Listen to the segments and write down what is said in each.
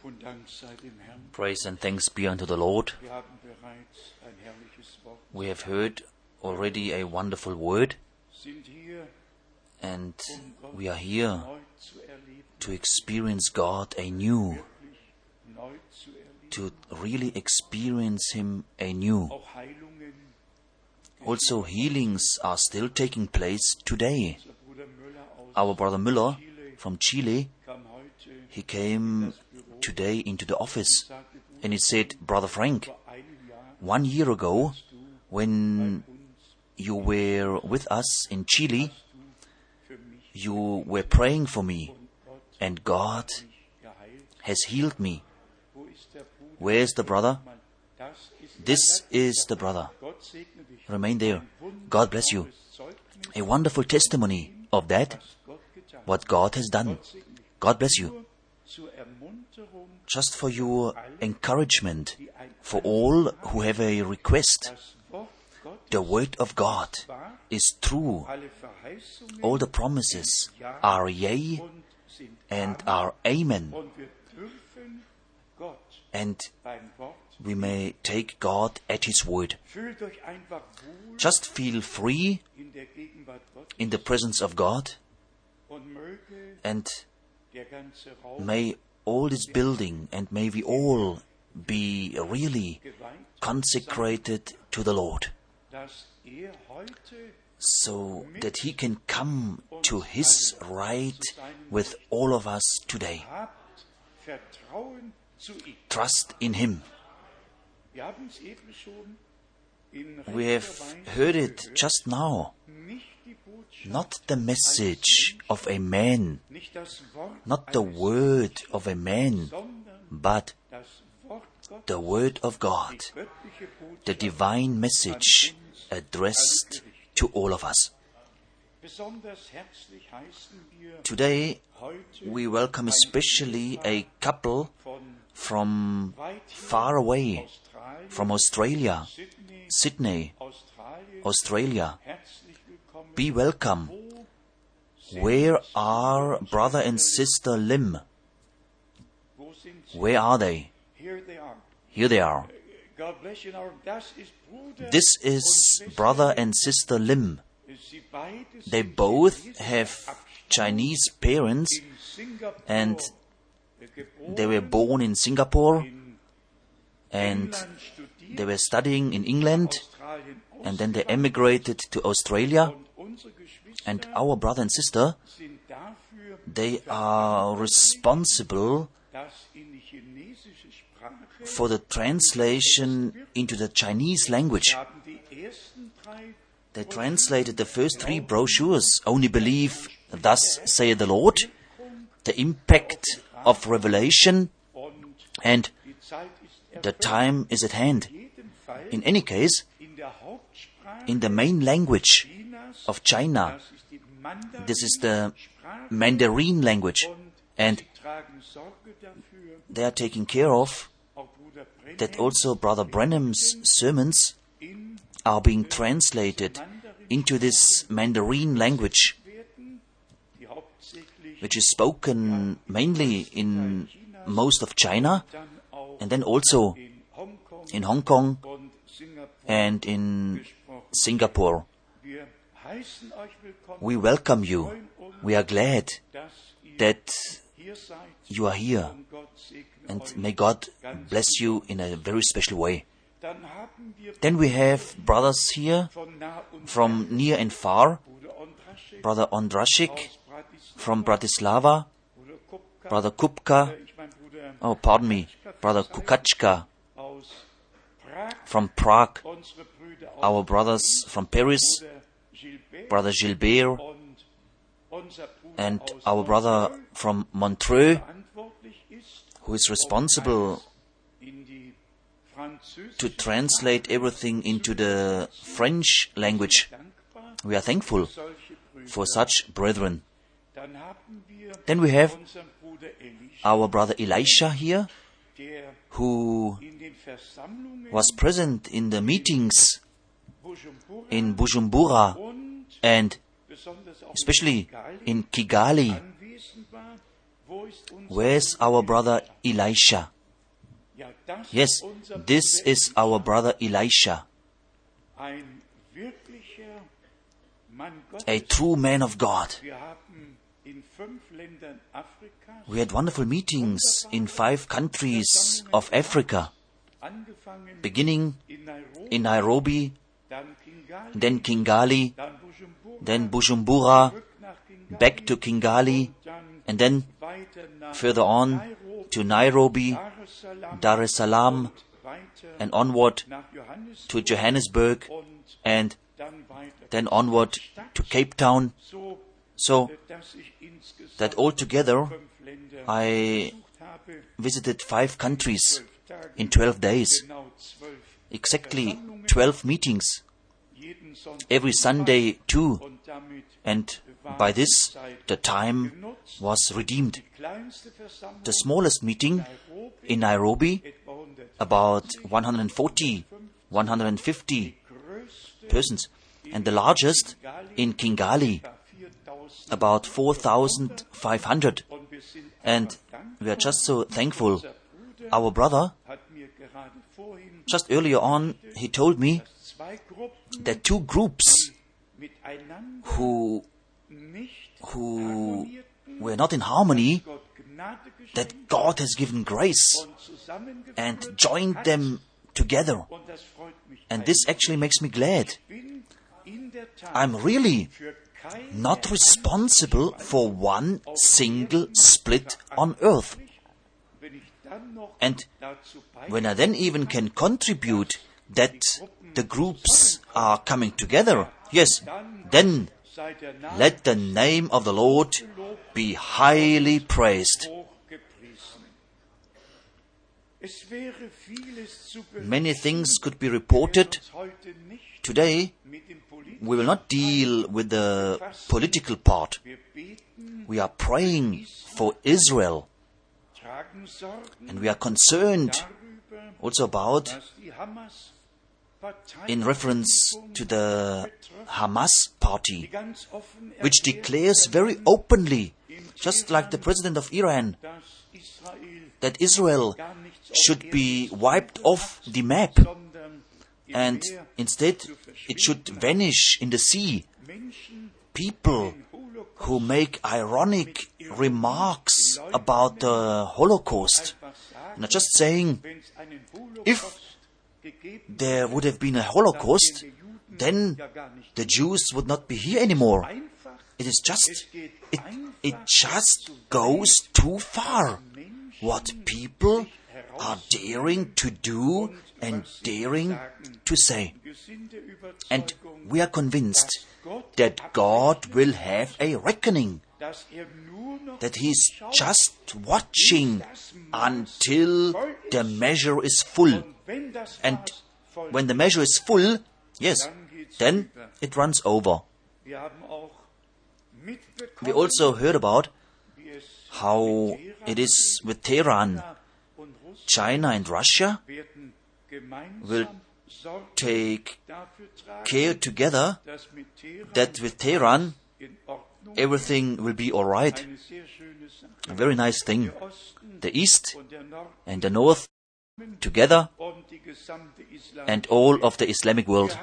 Praise and thanks be unto the Lord. We have heard already a wonderful word, and we are here to experience God anew, to really experience Him anew. Also, healings are still taking place today. Our brother Müller from Chile, he came today into the office and he said, "Brother Frank, 1 year ago, when you were with us in Chile, you were praying for me, and God has healed me." Where is the brother? This is the brother. Remain there. God bless you. A wonderful testimony of that, what God has done. God bless you. Just for your encouragement, for all who have a request, the Word of God is true. All the promises are yea and are amen. And we may take God at His word. Just feel free in the presence of God, and may all this building and may we all be really consecrated to the Lord, so that He can come to His right with all of us today. Trust in Him. We have heard it just now. Not the message of a man, not the word of a man, but the Word of God, the divine message addressed to all of us. Today, we welcome especially a couple from far away, from Australia, Sydney, Australia. Be welcome. Where are brother and sister Lim? Where are they? Here they are. This is brother and sister Lim. They both have Chinese parents, and they were born in Singapore, and they were studying in England, and then they emigrated to Australia. And our brother and sister, they are responsible for the translation into the Chinese language. They translated the first 3 brochures, Only Believe, Thus Saith the Lord, The Impact of Revelation, and The Time is at Hand. In any case, in the main language of China, this is the Mandarin language, and they are taking care of that also Brother Branham's sermons are being translated into this Mandarin language, which is spoken mainly in most of China, and then also in Hong Kong and in Singapore. We welcome you. We are glad that you are here, and may God bless you in a very special way. Then we have brothers here from near and far. Brother Ondrashik from Bratislava, Brother Kupka, Brother Kukachka from Prague, our brothers from Paris, Brother Gilbert, and our brother from Montreux, who is responsible to translate everything into the French language. We are thankful for such brethren. Then we have our brother Elisha here, who was present in the meetings in Bujumbura and especially in Kigali, Where's our brother Elisha? Yes, this is our brother Elisha, a true man of God. We had wonderful meetings in 5 countries of Africa, beginning in Nairobi, then Kigali, then Bujumbura, back to Kigali, and then further on to Nairobi, Dar es Salaam, and onward to Johannesburg, and then onward to Cape Town. So that altogether I visited 5 countries in 12 days. Exactly 12 meetings. Every Sunday 2. And by this, the time was redeemed. The smallest meeting in Nairobi, about 140, 150 persons. And the largest in Kigali, about 4,500. And we are just so thankful. Our brother, just earlier on, he told me that 2 groups who were not in harmony, that God has given grace and joined them together. And this actually makes me glad. I'm really not responsible for one single split on earth. And when I then even can contribute that the groups are coming together, yes, then let the name of the Lord be highly praised. Many things could be reported. Today, we will not deal with the political part. We are praying for Israel. And we are concerned also about, in reference to the Hamas party, which declares very openly, just like the president of Iran, that Israel should be wiped off the map, and instead it should vanish in the sea. People who make ironic remarks about the Holocaust, not just saying, if there would have been a Holocaust, then the Jews would not be here anymore. It is just, it just goes too far. What people are daring to do and daring to say. And we are convinced that God will have a reckoning, that He is just watching until the measure is full. And when the measure is full, yes, then it runs over. We also heard about how it is with Tehran. China and Russia will take care together that with Tehran everything will be all right. A very nice thing. The East and the North together, and all of the Islamic world.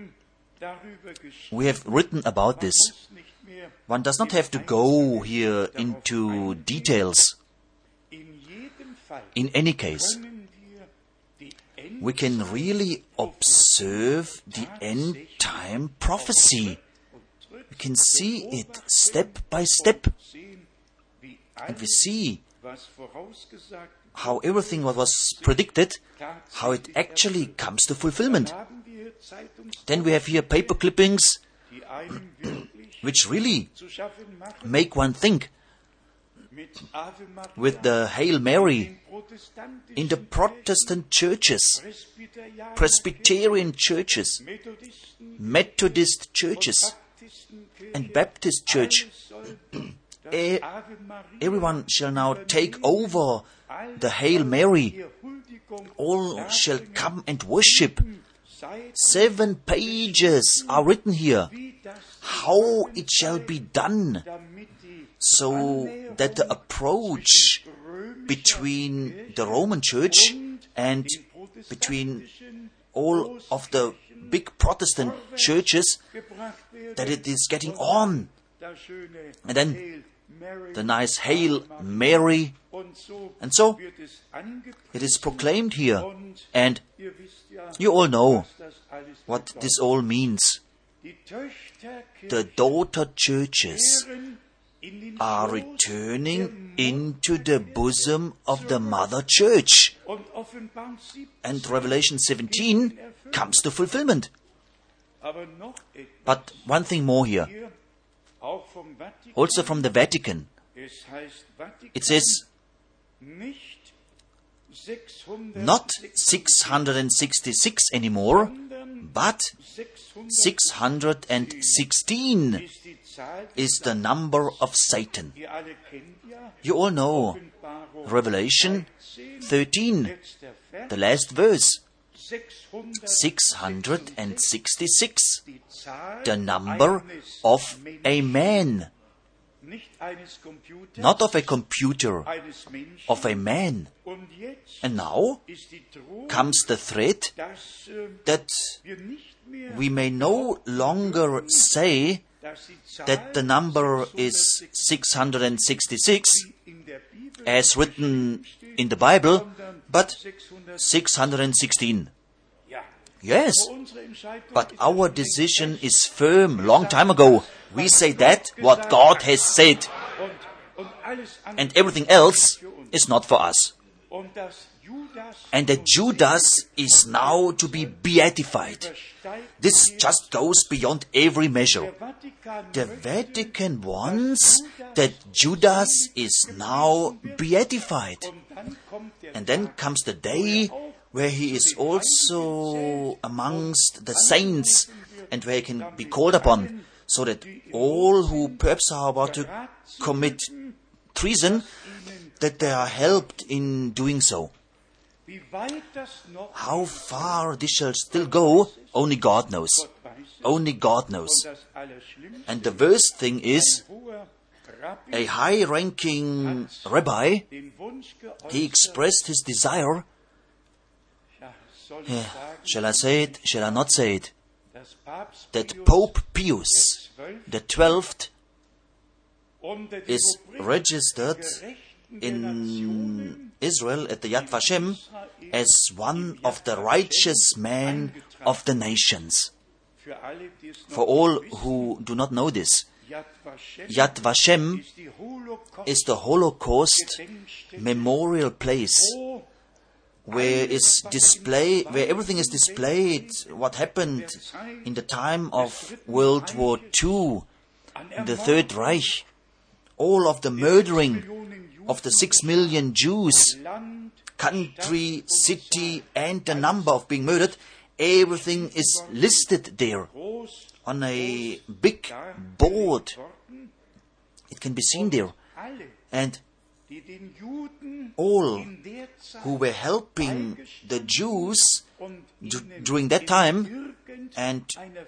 We have written about this. One does not have to go here into details. In any case, we can really observe the end-time prophecy. We can see it step by step. And we see how everything what was predicted, how it actually comes to fulfillment. Then we have here paper clippings which really make one think. With the Hail Mary in the Protestant churches, Presbyterian churches, Methodist churches, and Baptist church, everyone shall now take over the Hail Mary. All shall come and worship. 7 pages are written here. How it shall be done, so that the approach between the Roman Church and between all of the big Protestant churches, that it is getting on. And then the nice Hail Mary, and so it is proclaimed here, and you all know what this all means. The daughter churches are returning into the bosom of the mother church, and Revelation 17 comes to fulfillment. But one thing more here, also from the Vatican. It says not 666 anymore, but 616 is the number of Satan. You all know Revelation 13, the last verse. 666, the number of a man. Not of a computer, of a man. And now comes the threat that we may no longer say that the number is 666 as written in the Bible, but 616. Yes, but our decision is firm long time ago. We say that what God has said, and everything else is not for us. And that Judas is now to be beatified. This just goes beyond every measure. The Vatican wants that Judas is now beatified. And then comes the day where he is also amongst the saints and where he can be called upon, so that all who perhaps are about to commit treason, that they are helped in doing so. How far this shall still go, only God knows. Only God knows. And the worst thing is, a high-ranking rabbi, he expressed his desire. Shall I say it? Shall I not say it? That Pope Pius the 12th is registered in Israel at the Yad Vashem as one of the righteous men of the nations. For all who do not know this, Yad Vashem is the Holocaust memorial place, where everything is displayed, what happened in the time of World War II, in the Third Reich, all of the murdering of the 6 million Jews, country, city, and the number of being murdered, everything is listed there on a big board. It can be seen there. And all who were helping the Jews during that time and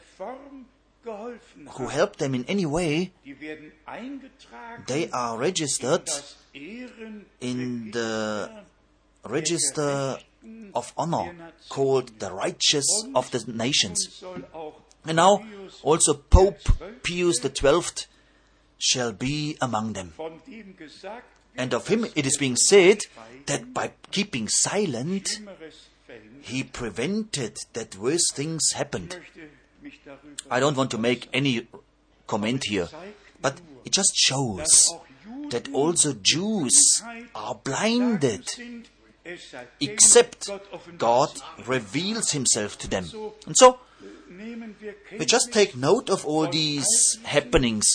who helped them in any way, they are registered in the register of honor called the righteous of the nations. And now also Pope Pius the 12th shall be among them. And of him it is being said that by keeping silent, he prevented that worse things happened. I don't want to make any comment here, but it just shows that also Jews are blinded, except God reveals himself to them. And so, we just take note of all these happenings.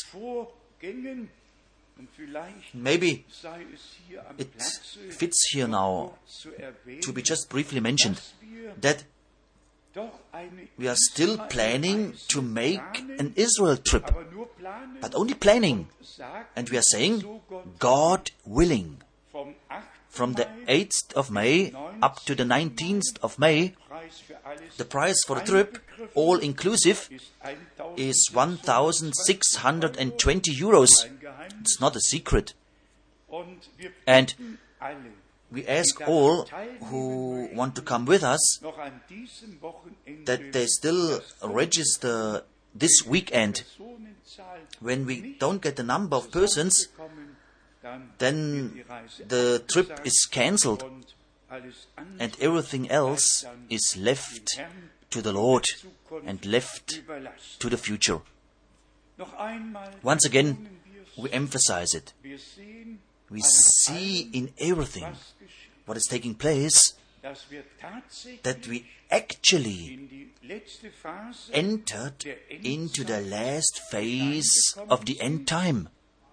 Maybe it fits here now to be just briefly mentioned that we are still planning to make an Israel trip, but only planning. And we are saying, God willing. From the 8th of May up to the 19th of May, the price for the trip, all inclusive, is 1,620 euros. It's not a secret. And we ask all who want to come with us that they still register this weekend. When we don't get the number of persons, then the trip is cancelled and everything else is left to the Lord and left to the future. Once again, we emphasize it. We see in everything what is taking place that we actually entered into the last phase of the end time.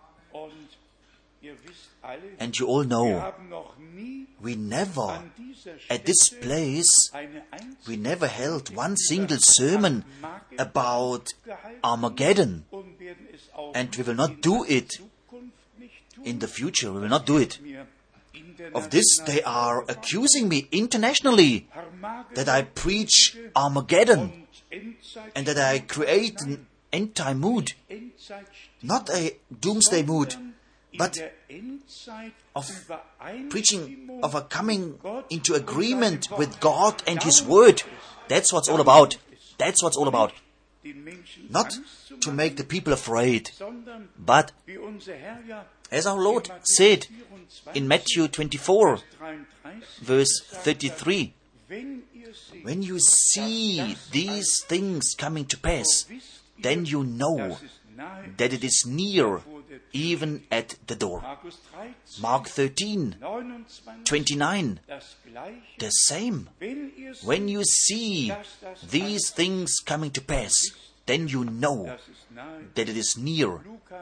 And you all know, we never, at this place, we never held one single sermon about Armageddon. And we will not do it in the future. We will not do it. Of this, they are accusing me internationally that I preach Armageddon and that I create an end-time mood. Not a doomsday mood, but of preaching of a coming into agreement with God and His Word. That's what's all about. That's what's all about. Not to make the people afraid, but as our Lord said in Matthew 24, verse 33, when you see these things coming to pass, then you know that it is near, even at the door. Mark 13, 29, the same. When you see these things coming to pass, then you know that it is near.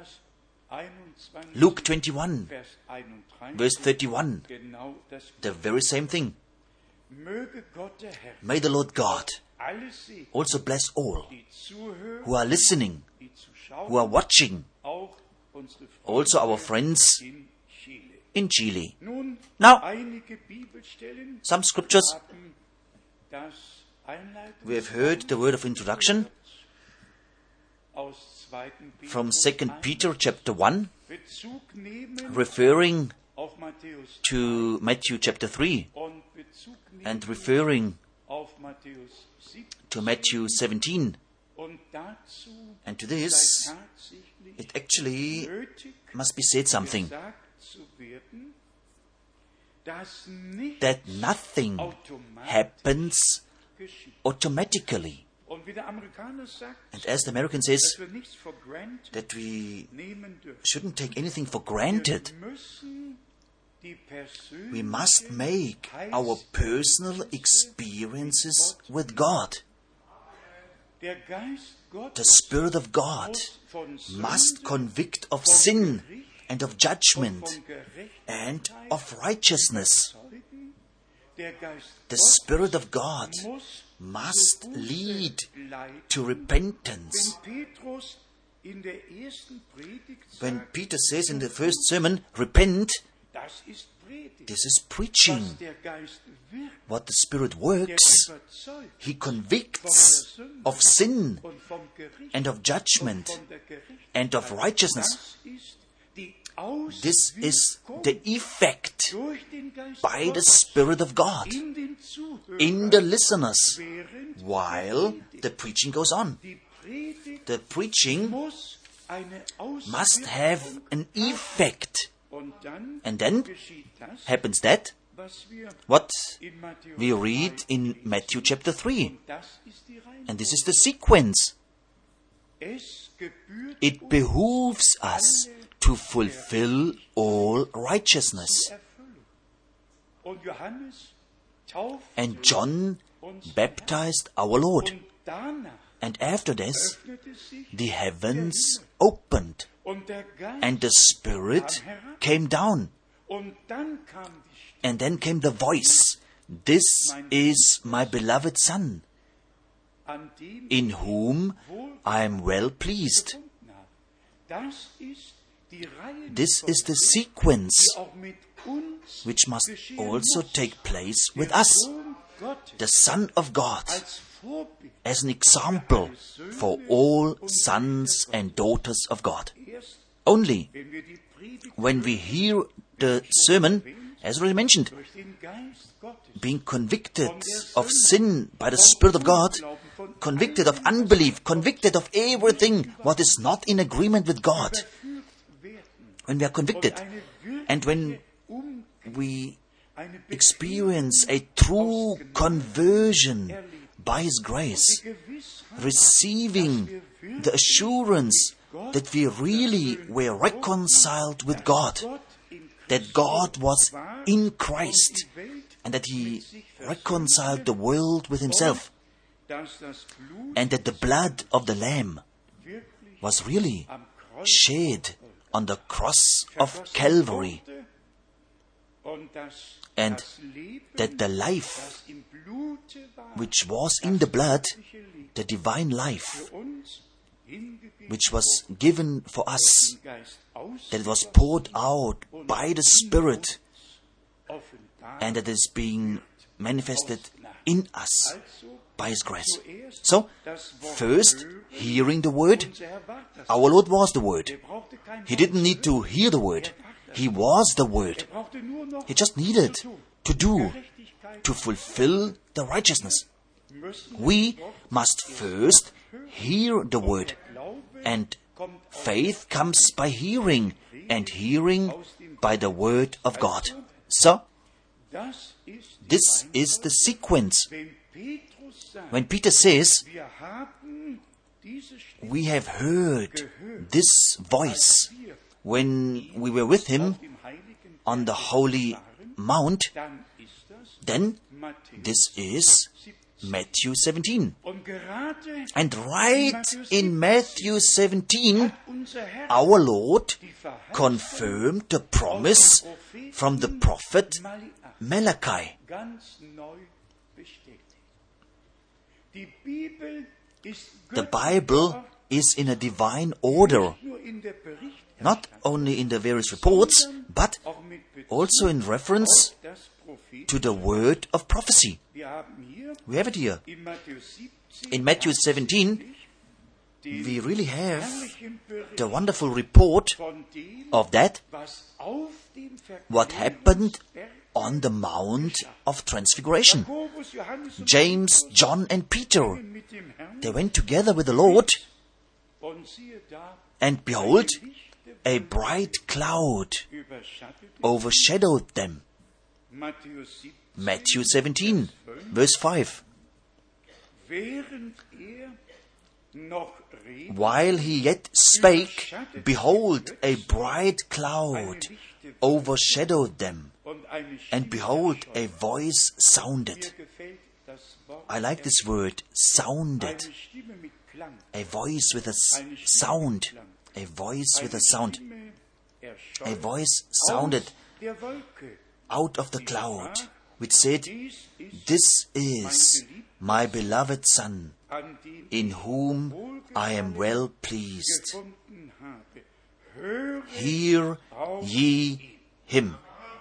Luke 21, verse 31, the very same thing. May the Lord God also bless all who are listening, who are watching, also our friends in Chile. Now, some scriptures. We have heard the word of introduction from 2 Peter chapter 1, referring to Matthew chapter 3 and referring to Matthew 17. And to this, it actually must be said something, that nothing happens automatically. And as the American says, that we shouldn't take anything for granted. We must make our personal experiences with God. The Spirit of God must convict of sin and of judgment and of righteousness. The Spirit of God must lead to repentance. When Peter says in the first sermon, repent, this is preaching. What the Spirit works, He convicts of sin and of judgment and of righteousness. This is the effect by the Spirit of God in the listeners while the preaching goes on. The preaching must have an effect. And then happens that what we read in Matthew chapter 3. And this is the sequence. It behooves us to fulfill all righteousness. And John baptized our Lord. And after this, the heavens opened, and the Spirit came down. And then came the voice, "This is my beloved Son, in whom I am well pleased." This is the sequence which must also take place with us. The Son of God as an example for all sons and daughters of God. only when we hear the sermon, as already mentioned, being convicted of sin by the Spirit of God, convicted of unbelief, convicted of everything what is not in agreement with God. When we are convicted and when we experience a true conversion by His grace, receiving the assurance that we really were reconciled with God, that God was in Christ, and that He reconciled the world with Himself, and that the blood of the Lamb was really shed on the cross of Calvary, and that the life which was in the blood, the divine life, which was given for us, that it was poured out by the Spirit, and that is being manifested in us by His grace. So, first, hearing the Word. Our Lord was the Word. He didn't need to hear the Word. He was the Word. He just needed to do, to fulfill the righteousness. We must first hear the Word, and faith comes by hearing, and hearing by the Word of God. So, this is the sequence. When Peter says, we have heard this voice when we were with Him on the Holy Mount, then this is Matthew 17. And right in Matthew 17, our Lord confirmed the promise from the prophet Malachi. The Bible is in a divine order, not only in the various reports, but also in reference to the word of prophecy. We have it here. In Matthew 17, we really have the wonderful report of that, what happened on the Mount of Transfiguration. James, John, and Peter, they went together with the Lord, and behold, a bright cloud overshadowed them. Matthew 17, verse 5. While he yet spake, behold, a bright cloud overshadowed them, and behold, a voice sounded. I like this word, sounded. A voice with a sound. A voice with a sound. A voice sounded out of the cloud, which said, "This is my beloved Son, in whom I am well pleased. Hear ye Him."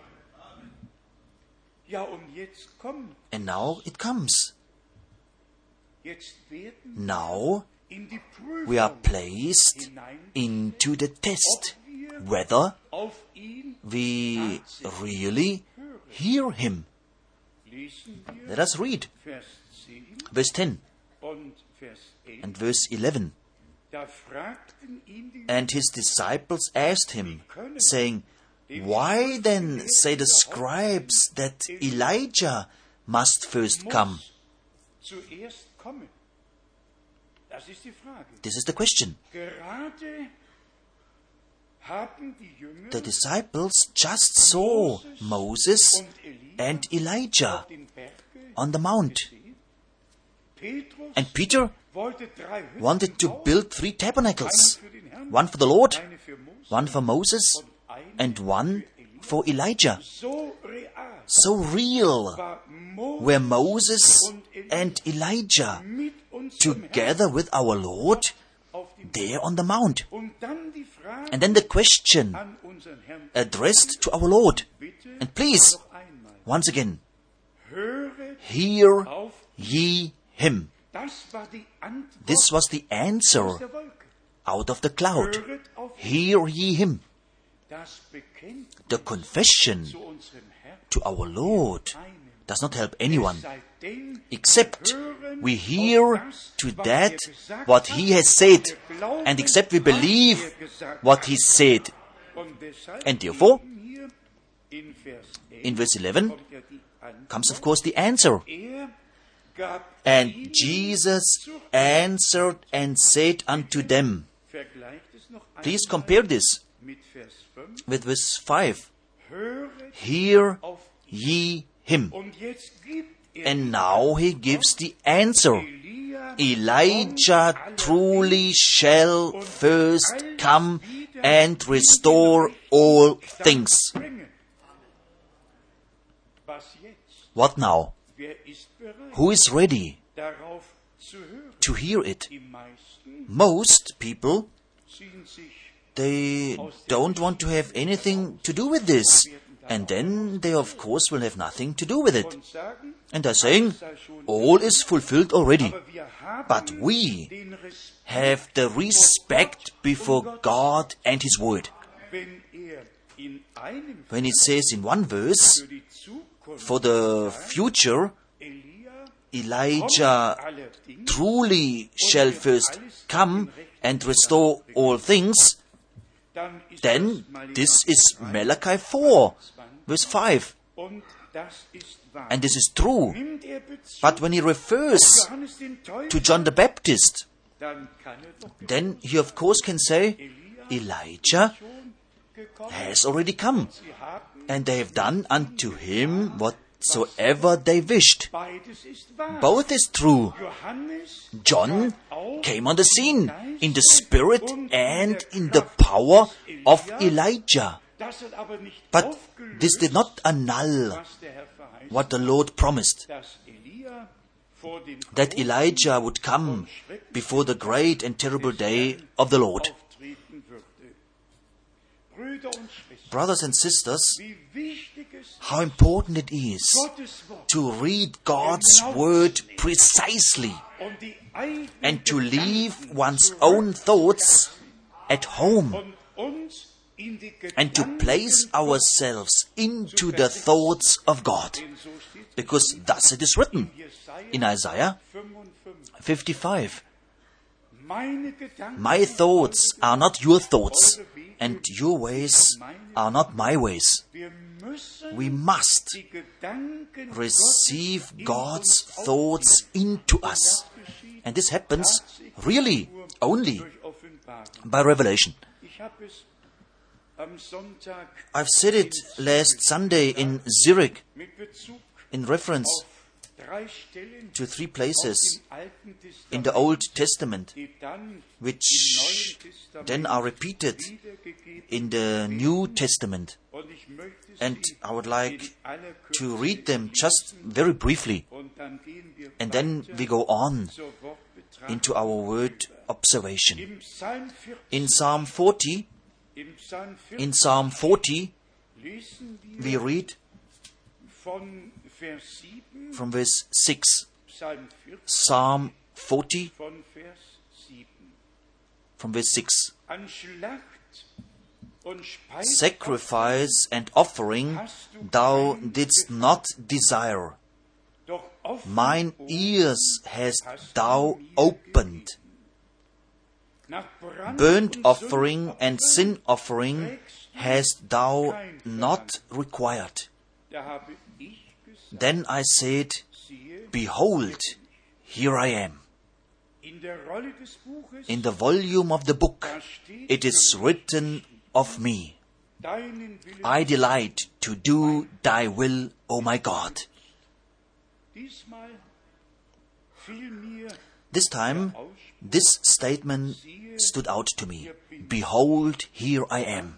And now it comes. Now we are placed into the test, whether we really hear Him. Let us read verse 10 and verse 11. And His disciples asked Him, saying, "Why then say the scribes that Elijah must first come?" This is the question. The disciples just saw Moses and Elijah on the mount. And Peter wanted to build 3 tabernacles. One for the Lord, one for Moses, and one for Elijah. So real were Moses and Elijah together with our Lord there on the mount. And then the question addressed to our Lord. And please, once again, hear ye Him. This was the answer out of the cloud. Hear ye him. The confession to our Lord does not help anyone, except we hear to that what he has said, and except we believe what he said. And therefore, in verse 11 comes of course the answer. And Jesus answered and said unto them. Please compare this with verse 5. Hear ye him. And now he gives the answer. Elijah truly shall first come and restore all things. What now? Who is ready to hear it? Most people, they don't want to have anything to do with this. And then they of course will have nothing to do with it. And they're saying, all is fulfilled already. But we have the respect before God and His Word. When it says in one verse, for the future, Elijah truly shall first come and restore all things, then this is Malachi 4, verse 5. And this is true. But when he refers to John the Baptist, then he of course can say, Elijah has already come, and they have done unto him whatsoever they wished. Both is true. John came on the scene in the spirit and in the power of Elijah. But this did not annul what the Lord promised, that Elijah would come before the great and terrible day of the Lord. Brothers and sisters, how important it is to read God's Word precisely and to leave one's own thoughts at home and to place ourselves into the thoughts of God. Because thus it is written in Isaiah 55. My thoughts are not your thoughts, and your ways are not my ways. We must receive God's thoughts into us. And this happens really only by revelation. I've said it last Sunday in Zurich in reference to 3 places in the Old Testament, which then are repeated in the New Testament. And I would like to read them just very briefly. And then we go on into our word observation. In Psalm 40, we read from verse 6. Psalm 40 from verse 6. Sacrifice and offering thou didst not desire. Mine ears hast thou opened. Burnt offering and sin offering hast thou not required. Then I said, Behold, here I am. In the volume of the book it is written of me, I delight to do thy will, O my God. This time, this statement stood out to me. Behold, here I am.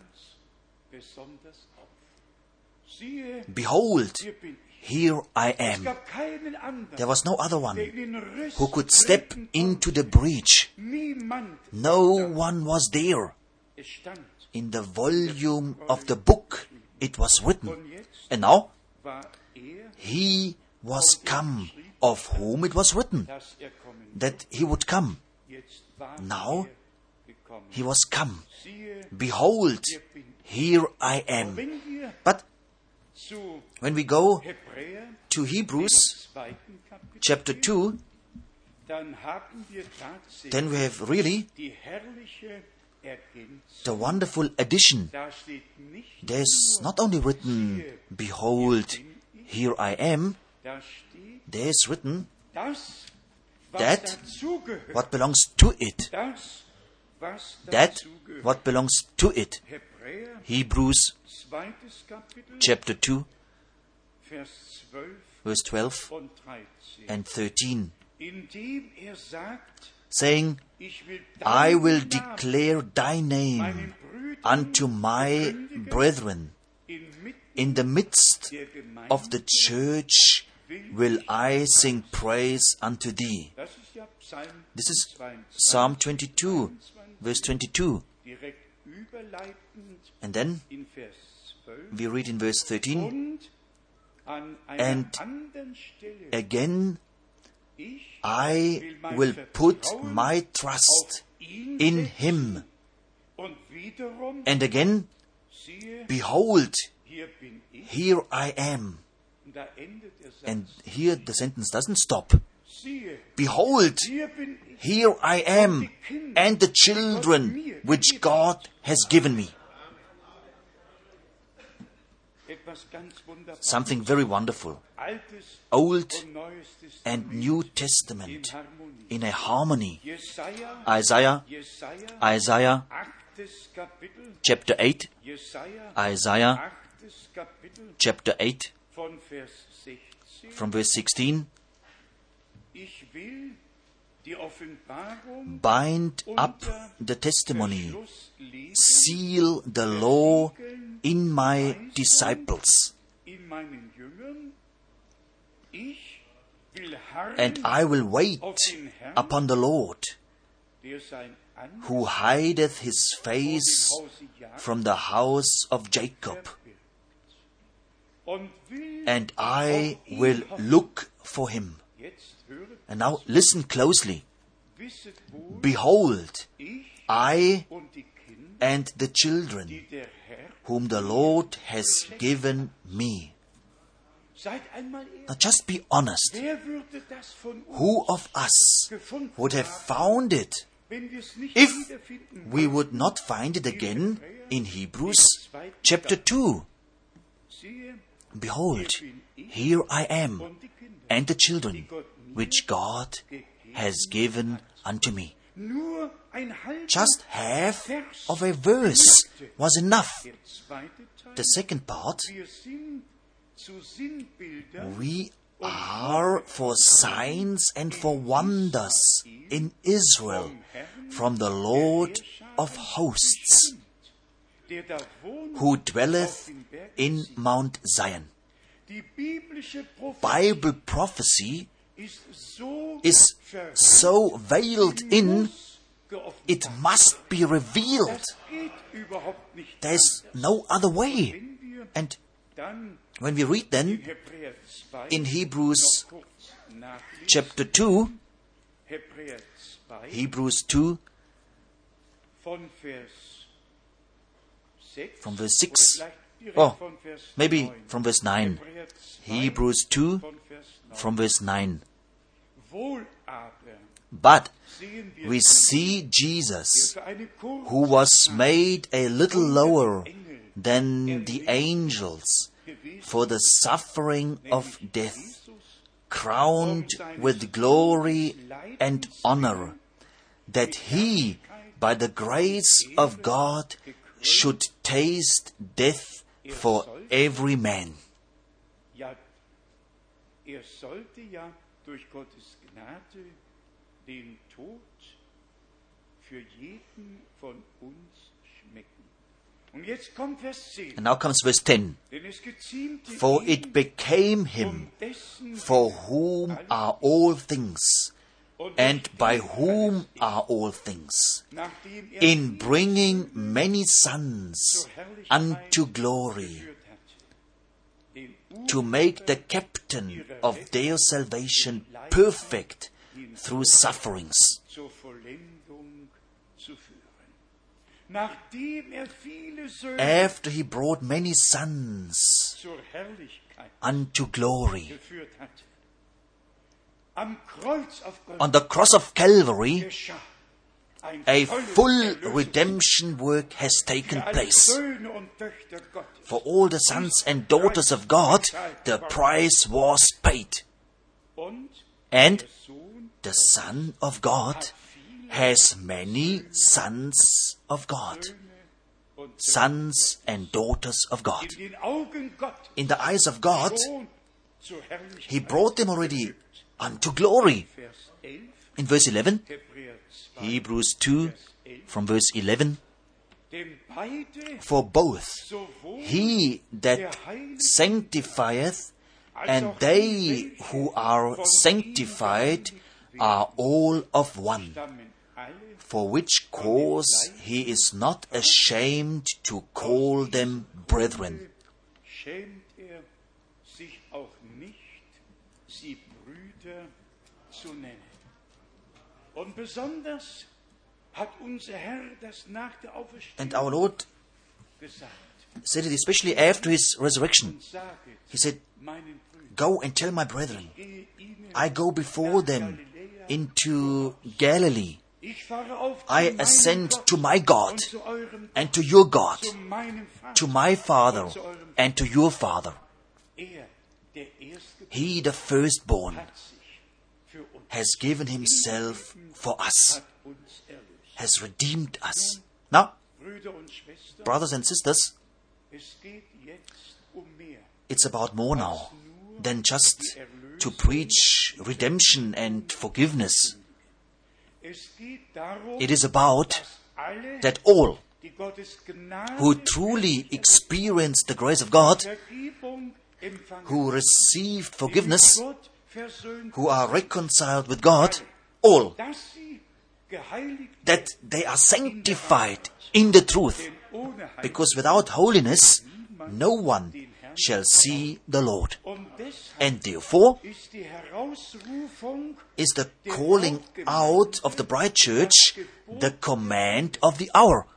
Behold, here I am. There was no other one who could step into the breach. No one was there. In the volume of the book it was written. And now, he was come, of whom it was written that he would come. Now, he was come. Behold, here I am. But when we go to Hebrews chapter 2, then we have really the wonderful addition. There's not only written, behold, here I am. There's written that what belongs to it. That what belongs to it. Hebrews chapter 2, verse 12 and 13. Saying, I will declare thy name unto my brethren. In the midst of the church will I sing praise unto thee. This is Psalm 22, verse 22. And then we read in verse 13, and again I will put my trust in him. And again, behold, here I am. And here the sentence doesn't stop. Behold, here I am, and the children which God has given me. Something very wonderful. Old and New Testament in a harmony. Isaiah chapter 8. Isaiah chapter 8 from verse 16. Bind up the testimony, seal the law in my disciples, and I will wait upon the Lord, who hideth his face from the house of Jacob, and I will look for him. And now listen closely. Behold, I and the children whom the Lord has given me. Now just be honest. Who of us would have found it if we would not find it again in Hebrews chapter 2? Behold, here I am, and the children which God has given unto me. Just half of a verse was enough. The second part, we are for signs and for wonders in Israel from the Lord of hosts, who dwelleth in Mount Zion. Bible prophecy is so veiled in, it must be revealed. There's no other way. And when we read then in Hebrews chapter 2, Hebrews 2, from verse 6, maybe from verse 9. Hebrews 2, from verse 9. But we see Jesus, who was made a little lower than the angels for the suffering of death, crowned with glory and honor, that he, by the grace of God, should taste death for every man. Durch Gottes Gnade den Tod für jeden von uns schmecken. Und jetzt kommt Vers 10. And now comes verse 10. For it became him, for whom are all things, and by whom are all things, in bringing many sons unto glory, to make the captain of their salvation perfect through sufferings. nachdem viele Söhne after he brought many sons zur Herrlichkeit unto glory. geführt hat. Am Kreuz auf On the cross of Calvary, geschah ein a volles full Erlösungswerk redemption work has taken für alle place. Söhne und Töchter Gottes. For all the sons and daughters of God, the price was paid. Und And der Sohn the Son of God has many sons of God, und sons and daughters of God. in den Augen Gott In the eyes of God, schon zur Herrlichkeit. he brought them already unto glory. Vers 11, In verse 11, Hebräer 2, Hebrews 2, from verse 11, denn beide for both sowohl he that sanctifieth and they who are sanctified are all of one, stammen alle for which cause he is not ashamed to call them brethren. schämt sich auch nicht, sie Brüder zu nennen. Und besonders hat unser Herr das nach der Auferstehung And our Lord gesagt. said it especially after his resurrection. Sage He said, meinen Brüdern, go and tell my brethren, gehe ihnen, I go before them into Galilee. ich fahre auf zu I meinem ascend Gott to my God und zu eurem and to your God, zu meinem Vater, to my Father zu eurem and to your Father. der Erstgeborene He, the firstborn, hat sich für uns, has given himself for us, hat uns erlöst. has redeemed us. Now, Brüder und Schwestern, brothers and sisters, es geht jetzt mehr. it's about more now than just to preach redemption and forgiveness. Es geht darum, It is about dass alle, that all die Gottes Gnade who truly experienced the grace of God, Vergebung empfangen, who received die forgiveness, mit Gott versöhnt, who are reconciled with God, all, dass sie geheiligt that they are sanctified in the truth, denn ohne Heil. because without holiness no one shall see the Lord. Und deshalb And therefore ist die Herausrufung is the calling out of the bride church the command of the hour,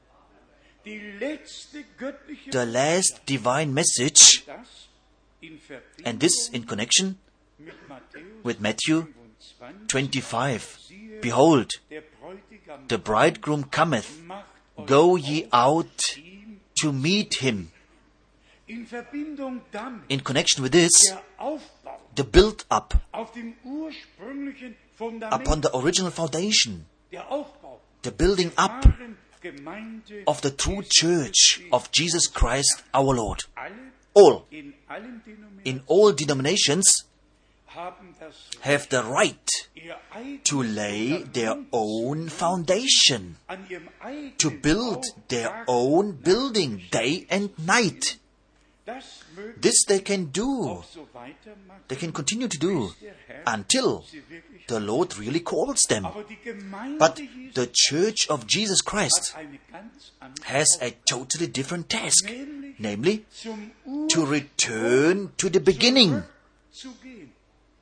die letzte göttliche the last divine message, das in Verbindung and this in connection mit Matthäus with Matthew 25, 25. Behold, der Bräutigam the bridegroom cometh, macht euch go ye out ihm to meet him. in Verbindung damit In connection with this, der Aufbau the build up auf dem ursprünglichen Fundament, upon the original foundation, der Aufbau the building up wahren Gemeinde of the true church of Jesus Christ our Lord. alle All, in allen Denominationen in all denominations, haben das have the right ihr eigenes to lay their Fundament own foundation, an ihrem eigenen to build Bau their Tag own building day and night. Das mögen This they can do, auch so weitermachen, they can continue to do bis der Herr until sie wirklich the Lord really calls them. aber die Gemeinde But Jesu the church of Jesus Christ hat eine ganz andere has a totally different task, nämlich namely zum to return to the beginning, zu gehen,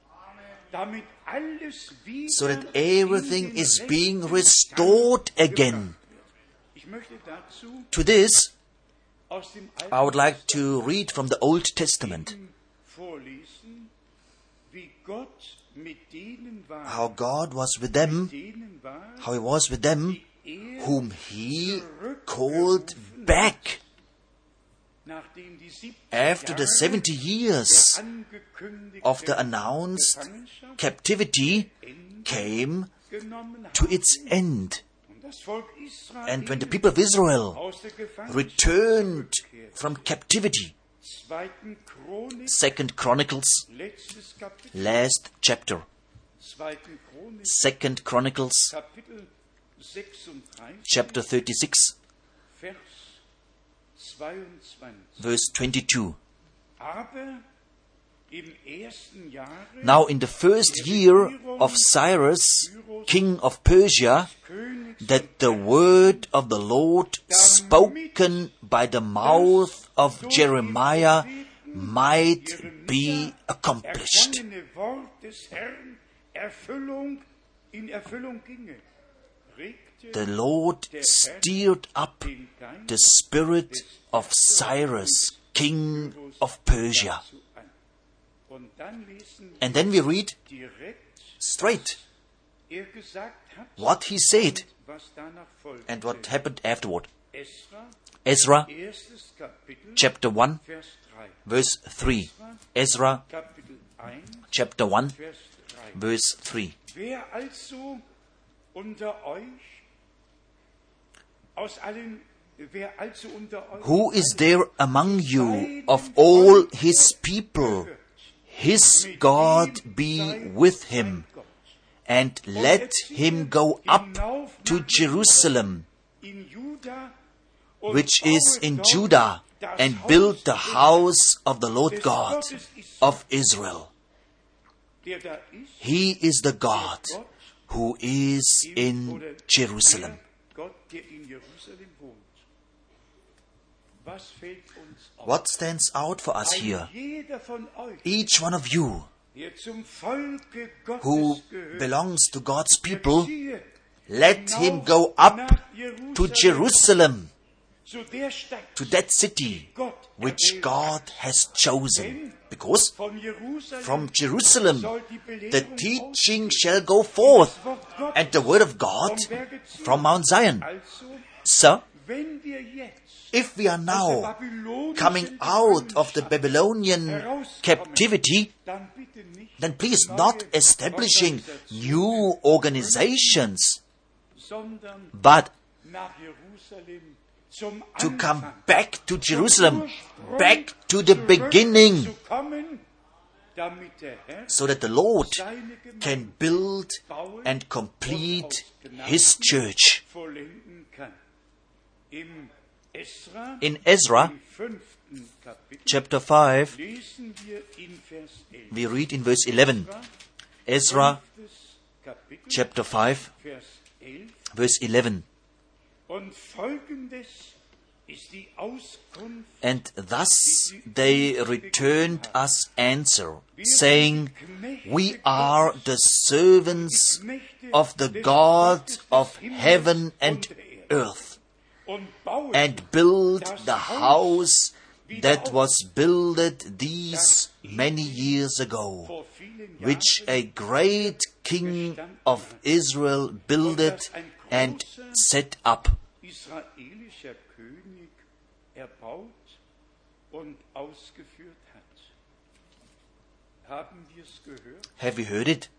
damit alles wieder so that in everything den is rechten being Stand restored gebracht again. wird. Ich möchte dazu To this, aus dem Alten I would like to read from the Old Testament vorlesen, wie Gott mit denen war, how God was with them, denen war, how He was with them, er whom He called back nachdem die 70 after the Jahre 70 years der angekündigten of the announced Gefangenschaft captivity came genommen to hat. its end. Und das Volk Israel And when the people of Israel aus der Gefangenschaft returned from captivity, 2. Chronik, 2nd Chronicles, letztes Kapitel, last chapter, 2. Chronik, 2nd Chronicles, Kapitel 36, chapter 36, Vers 22. verse 22. Aber im ersten Jahre Now in the first year of Cyrus, king of Persia, Königs that the word of the Lord spoken by the mouth of Jeremiah might be accomplished. ergangene Wort des Herrn in Erfüllung ginge, the Lord stirred up the spirit of Cyrus, king of Persia. And then we read straight what he said and what happened afterward. Ezra, chapter 1, verse 3. Ezra, chapter 1, verse 3. Who is there among you of all his people? His God be with him, and let him go up to Jerusalem, which is in Judah, and build the house of the Lord God of Israel. He is the God who is in Jerusalem. What stands out for us here? Each one of you who belongs to God's people, let him go up to Jerusalem, to that city which God has chosen. Because from Jerusalem the teaching shall go forth, and the word of God from Mount Zion. So, if we are now coming out of the Babylonian captivity, then please not establishing new organizations, but to come back to Jerusalem, back to the beginning, so that the Lord can build and complete His church. In Ezra, chapter 5, we read in verse 11. Ezra, chapter 5, verse 11. And thus they returned us answer, saying, We are the servants of the God of heaven and earth, and build the house that was builded these many years ago, which a great king of Israel builded and set up. Have you heard it?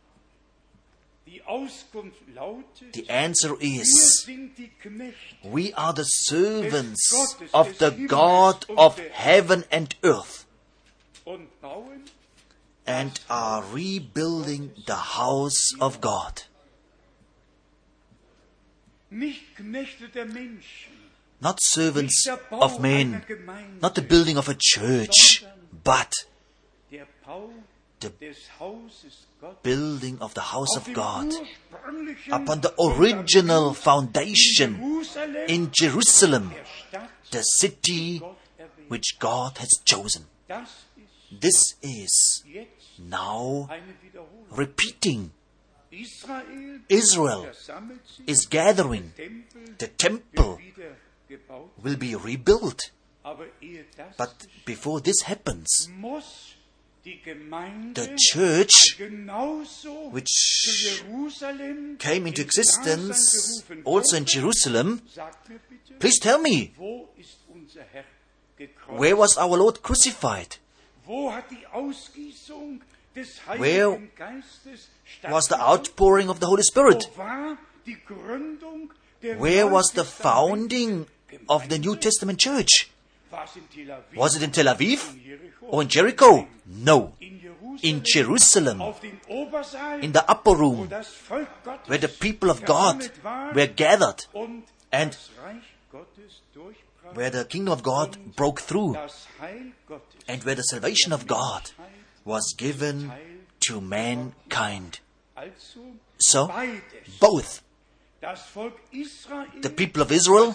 The answer is, we are the servants of the God of heaven and earth, and are rebuilding the house of God. Not servants of men, not the building of a church, but the building of the house of God upon the original foundation in Jerusalem, the city which God has chosen. This is now repeating. Israel is gathering. The temple will be rebuilt. But before this happens, the church, which came into existence also in Jerusalem, please tell me, where was our Lord crucified? Where was the outpouring of the Holy Spirit? Where was the founding of the New Testament church? Was it in Tel Aviv or in Jericho? No. In Jerusalem, in the upper room, where the people of God were gathered, and where the kingdom of God broke through, and where the salvation of God was given to mankind. So, both the people of Israel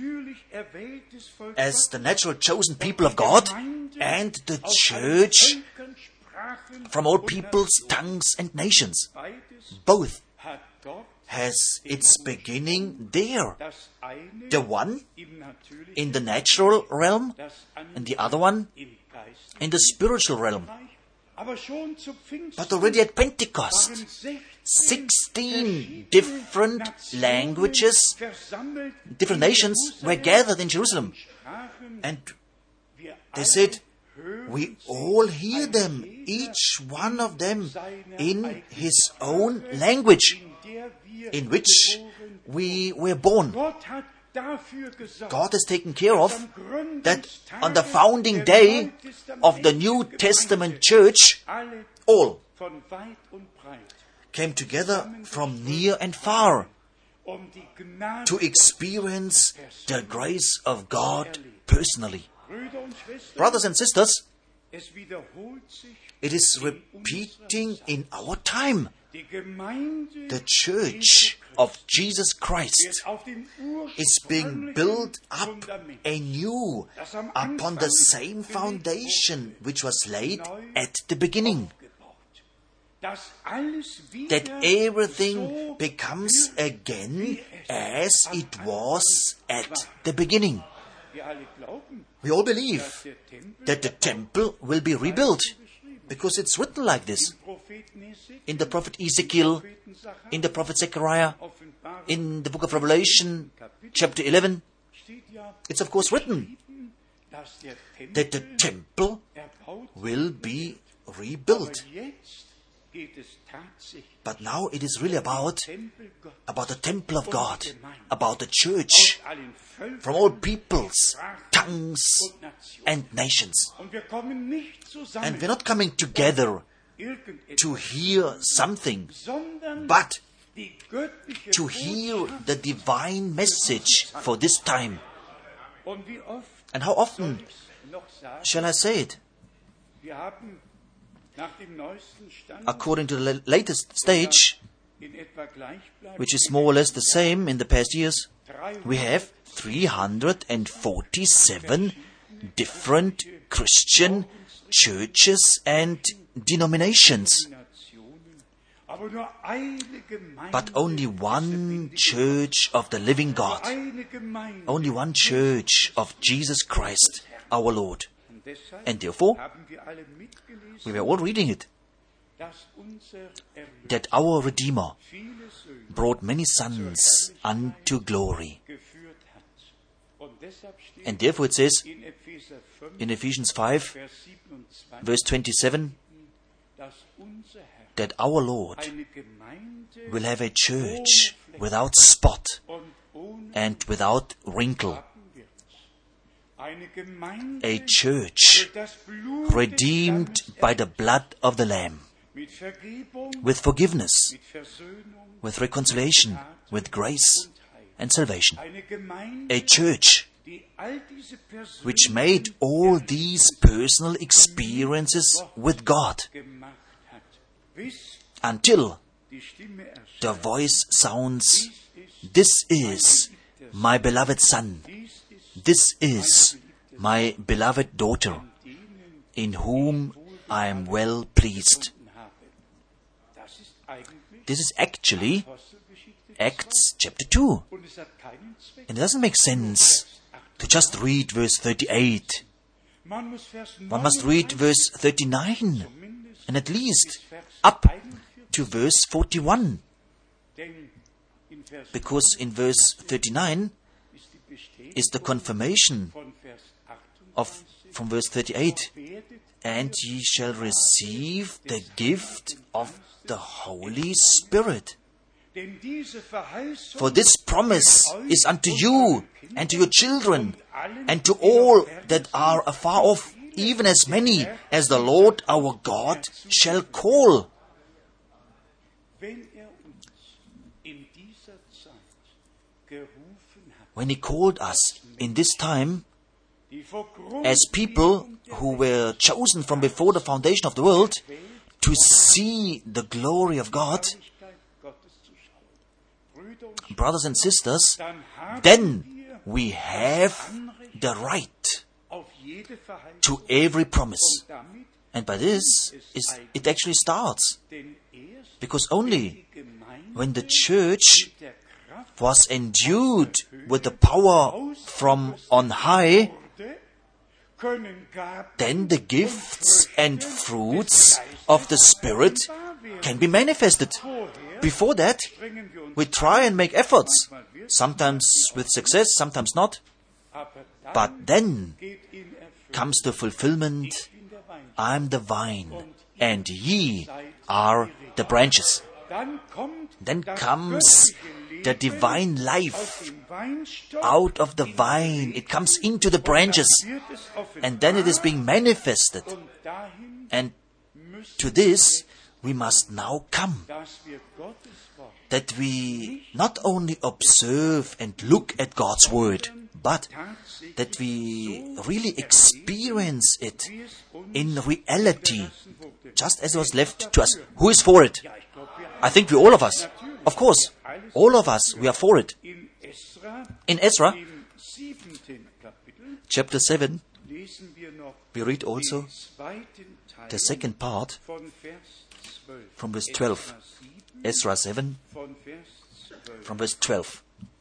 as the natural chosen people of God, and the church from all peoples, tongues and nations, both has its beginning there. Das eine The one im natürlichen, in the natural realm das andere and the other one im Geist. in the spiritual realm. Aber schon zu Pfingsten But already at Pentecost, waren 16 different languages, versammelt, different nations were gathered in Jerusalem. sprachen And wir they alle said, hören we all hear them, each one of them, in his own language, in der wir in which we were born. Gott hat dafür gesorgt, God has taken care of am Gründungstage that on the founding day of the New Testament church, alle all von weit und breit, came together from near and far die Gnade, to experience the grace of God personally. Brüder und Schwestern, Brothers and sisters, es wiederholt sich, it is repeating in our time. die Gemeinde The church of Jesus Christ wird auf dem is being built up Fundament, anew upon the same foundation which was laid at the beginning. aufgebaut, dass alles That wieder everything so becomes again as it was at the beginning. wir alle glauben, We all believe dass der Tempel that the temple will be rebuilt because it's written like this Propheten Ezekiel, in the prophet Ezekiel, Propheten Sacharja, in the prophet Zechariah, Offenbarung in the book of Revelation, chapter 11. steht ja, It's of course written dass der that the Tempel temple erbaut will be wird. rebuilt. Aber jetzt geht es tatsächlich But now it is really about Tempel Gottes the temple of God, about the church allen Völkern from all peoples, tongues, und Nationen. and nations. Und wir kommen nicht zusammen, And we're not coming together irgendetwas, to hear something, sondern but die göttliche to hear Botschaft. the divine message for this time. Und wie oft And how often ich's noch sagen, shall I say it? wir haben nach dem neuesten Stand According to the latest stage, in etwa gleichbleibend which is more or less the same in the past years, we have 347 different Christian churches and denominations, Nationen, aber nur eine Gemeinde, but only one church of the living God, eine Gemeinde. only one church of Jesus Christ, our Lord. Und deshalb And therefore, haben wir alle mitgelesen, we were all reading it, dass unser Erlöser that our Redeemer viele Söhne brought many sons unto glory. geführt hat. Und deshalb steht And therefore it says in Epheser 5, in Ephesians 5, Vers 27, verse 27, dass unser Herr that our Lord eine Gemeinde will have a church without spot und ohne and without wrinkle, haben wird. Eine Gemeinde a church durch das Blut redeemed des by the blood of the Lamb, mit Vergebung, with forgiveness, mit Versöhnung, with reconciliation, with grace and salvation. eine Gemeinde, A church die all diese which Personen made all these personal experiences with God gemacht hat, bis until die Stimme the erscheint. voice sounds, "This is my beloved Son, Dies ist this is my beloved daughter, denen in whom I am well pleased." habe. Das ist eigentlich This is actually Apostelgeschichte Acts chapter 2. und es hat keinen Zweck. And it doesn't make sense to just read verse 38. Man muss Vers One must read 39 verse 39 zumindest and at least Vers up 41, to verse 41. denn in Vers Because in verse 39 ist die Bestätigung is the confirmation von Vers of 28, from verse 38. werdet And ye shall receive the gift of the Holy Spirit. denn diese Verheißung For this promise is unto you and to your children and to all that are afar off, even as many as the Lord our God shall call. wenn uns in dieser Zeit gerufen hat, When he called us in this time die vor as people who were chosen from before the foundation of the world to see the glory of God, Herrlichkeit Gottes zu schauen. Brüder und brothers and sisters, dann haben then wir we have the right auf jede Verheißung to every promise. und damit, And by this, it actually starts. denn erst Because only die Gemeinde when the church was endued with the power from on high, then the gifts and fruits of the Spirit can be manifested. Before that, we try and make efforts, sometimes with success, sometimes not. But then comes the fulfillment, I'm the vine, and ye are the branches. Then comes the divine life out of the vine. It comes into the branches, and then it is being manifested. And to this, we must now come, that we not only observe and look at God's Word, but that we really experience it in reality, just as it was left to us. Who is for it? I think all of us. Of course, all of us, we are for it. In Ezra, chapter 7, we read also the second part from verse 12. Ezra 7, from verse 12.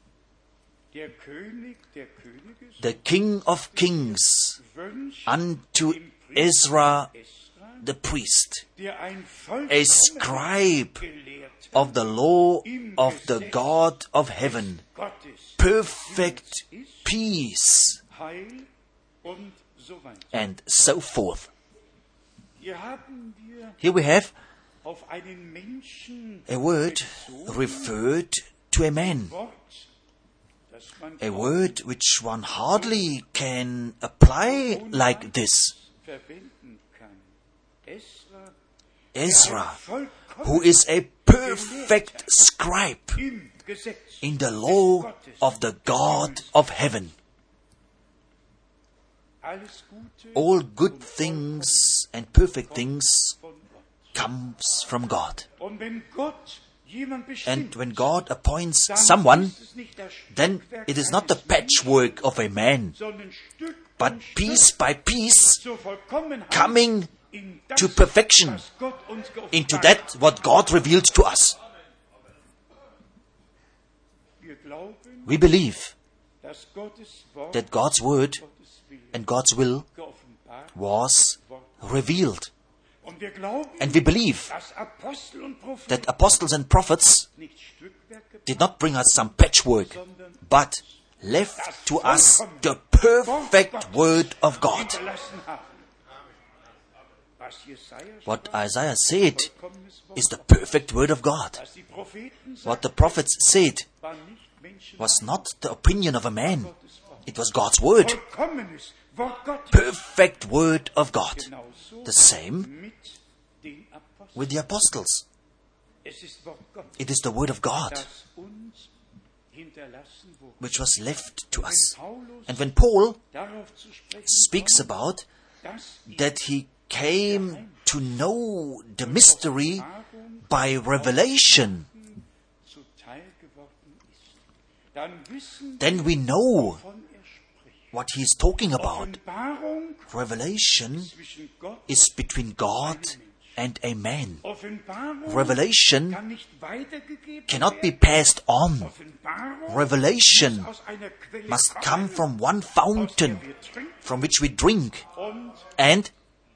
The King of Kings unto Ezra the priest, a scribe of the law of the God of heaven, perfect peace, and so forth. Here we have a word referred to a man. A word which one hardly can apply like this. Ezra, who is a perfect scribe in the law of the God of heaven. All good things and perfect things comes from God. And when God appoints someone, then it is not the patchwork of a man, but piece by piece coming to perfection, into that what God revealed to us. We believe that God's word and God's will was revealed. And we believe that apostles and prophets did not bring us some patchwork, but left to us the perfect word of God. What Isaiah said is the perfect word of God. What the prophets said was not the opinion of a man. It was God's word. Perfect word of God. The same with the apostles. It is the word of God which was left to us. And when Paul speaks about that he came to know the mystery by revelation, then we know what he is talking about. Revelation is between God and a man. Revelation cannot be passed on. Revelation must come from one fountain from which we drink. And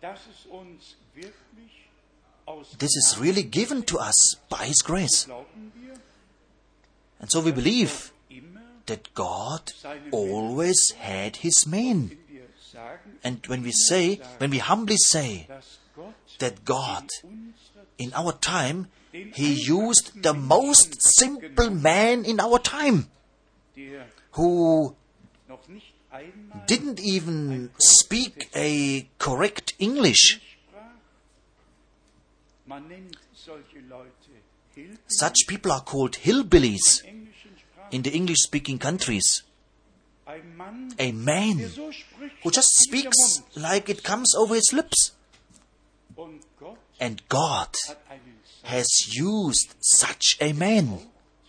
this is really given to us by His grace. And so we believe that God always had His men. And when we humbly say that God, in our time, He used the most simple man in our time, who didn't even speak a correct English. Such people are called hillbillies in the English-speaking countries. A man who just speaks like it comes over his lips. And God has used such a man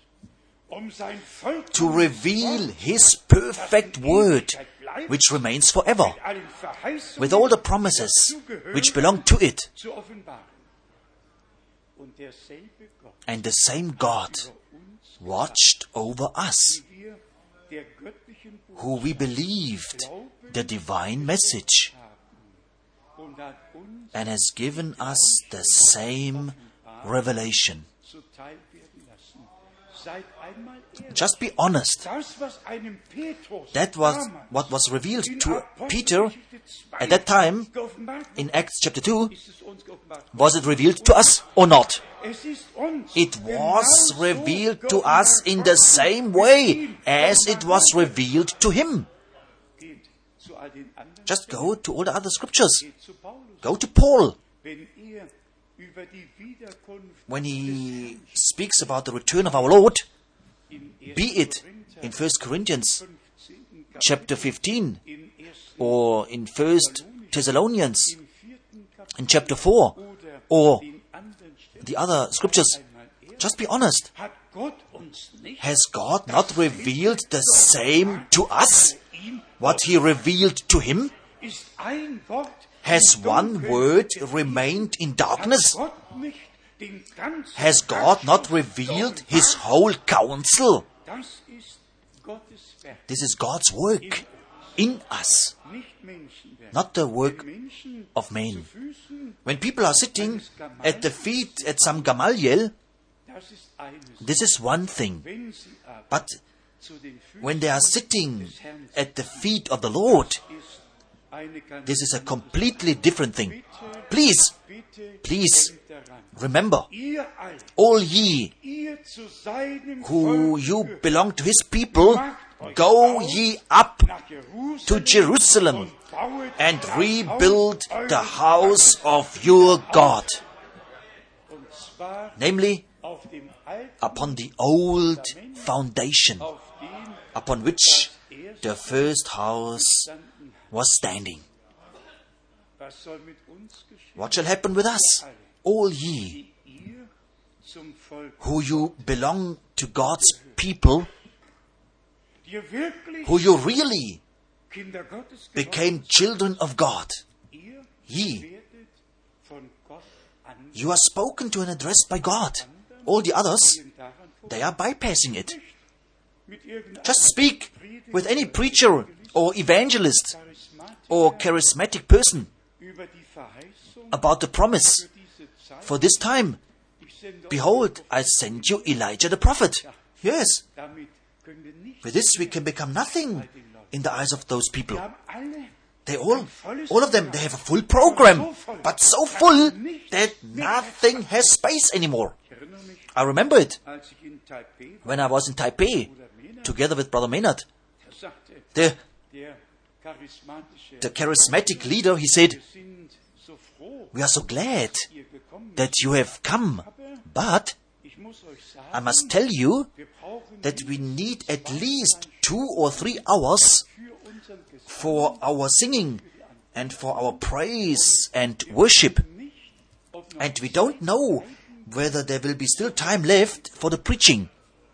to reveal His perfect word, which remains forever, with all the promises which belong to it. Und derselbe Gott, And the same God über uns, watched over us, die wir der göttlichen who we believed the divine message, und hat uns and has given us the same revelation. zuteil werden lassen. Seid einmal ehrlich. Just be honest. Das, was einem Petrus That was damals what was revealed in to Peter Apostelgeschichte 2 at that time geoffenbart wurde, in Acts chapter 2. ist es uns geoffenbart worden. Was it revealed to us or not? Es ist uns It was genauso revealed to geoffenbart us in the worden, same wie way ihm as it was revealed to him. Geht zu all den anderen Just go to all the other scriptures. Geht zu Paulus. Go to Paul. Wenn über die Wiederkunft When he speaks about the return of our Lord, in 1. be it Korinther in 1 Corinthians 15. chapter 15 in 1. or in 1 Thessalonians im 4. Kapitel in chapter 4 oder or in anderen Stellen the other scriptures, einmal ehrlich, just be honest. hat Gott uns nicht Has God not revealed the same to us, what he revealed to him? ist ein Wort Has im one Dunkeln word geblieben? remained in Hat darkness? Gott nicht den ganzen Has God not revealed his whole counsel? Das ist Gottes Werk, This is God's work in us, nicht Menschenwerk. not the work Wenn Menschen of zu man. Füßen, When people are sitting at the feet at some Gamaliel, das ist eines. this is one thing. Wenn sie aber But zu den Füßen when they are sitting des Herrn at the feet of the Lord, ist eine ganz this is a completely different thing. Please, Bitte please denkt daran. remember, Ihr alle, all ye ihr zu seinem who Volk you gehört, belong to his people, go ye up nach Jerusalem to Jerusalem und bauet and das rebuild Haus the eures house of your God, und zwar namely auf dem alten, upon the old foundation auf dem upon which the first house standen. was standing. Was soll mit uns geschehen? What shall happen with us? All ye Die ihr zum Volk, who you belong to God's people, die ihr wirklich who you really Kinder Gottes geworden became children of God. ihr Ye, werdet von Gott you are spoken to and addressed by God. All the others, angesehen daran vor, they are bypassing it. mit irgendeinem Just speak with any preacher or evangelist or charismatic person über die Verheißung about the promise. für diese Zeit. For this time, Ich sende euch behold, I send you Elijah the prophet. Yes, damit können wir nicht. with this we can become nothing in the eyes of those people. Wir haben alle They all of them, they have a full program, but so full that nothing has space anymore. ich erinnere mich, I remember it als ich in Taipei war, when I was in Taipei together with Brother Maynard. da sagte The der charismatische, charismatic leader, he said, wir sind so froh, we are so glad ihr gekommen seid. that you have come, but Ich muss euch I sagen, must tell you wir brauchen that we need at least 2 or 3 hours für unseren Gesang for our singing and for our praise and worship. nicht, ob noch And we don't know whether there will be still time left for the preaching.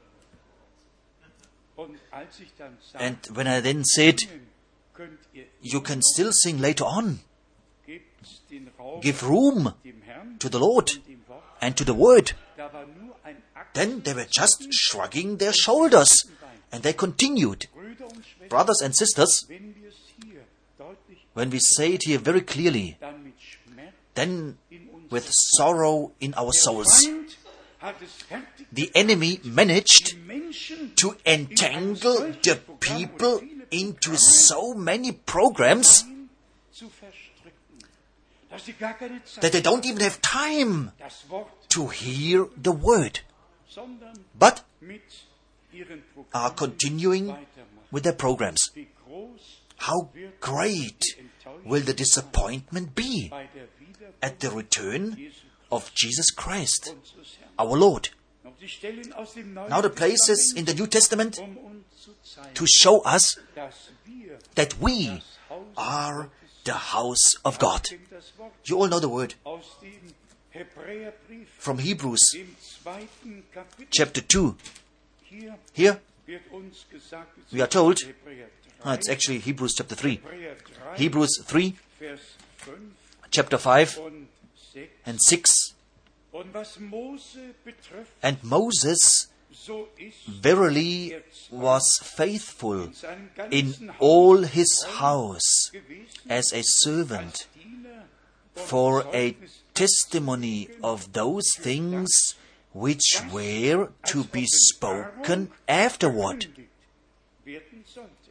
und als ich dann And sagte, when I then said, könnt ihr you can still sing later on, gebt den Raum give room dem Herrn to the Lord und dem Wort, and to the word, da war nur ein Akt, then they were just shrugging their shoulders. And they continued. Brüder und Schwestern, Brothers and sisters, wenn wir es hier deutlich, when we say it here very clearly, dann mit Schmerz then in uns. with sorrow in our souls, Feind hat es fertig, the enemy managed die Menschen to entangle the people into so many programs zu verstricken, dass sie gar keine Zeit that they don't even have time das Wort, to hear the word, sondern but mit ihren are Programmen continuing weitermachen. with their programs. Wie groß How great will the disappointment be bei der Wiederkunft at the return Jesu of Jesus Christ, unseres Herrn. our Lord. Und die Stellen aus dem Neuen Now the places Testament, in the New Testament uns zu zeigen, to show us dass wir that we das Haus are the house of God. kennt das Wort You all know the word aus dem Hebräerbrief, from Hebrews dem 2. Kapitel. chapter 2. Hier Here wird uns gesagt, we are told, Hebräer 3, it's actually Hebrews chapter 3. Hebräer 3, Hebrews 3, Vers 5 chapter 5 und 6. and 6. Und was Mose betrifft, And Moses so ist verily was faithful seinem in ganzen all his house gewesen as a servant Diener for a testimony of those things which were to be spoken afterward. werden sollte.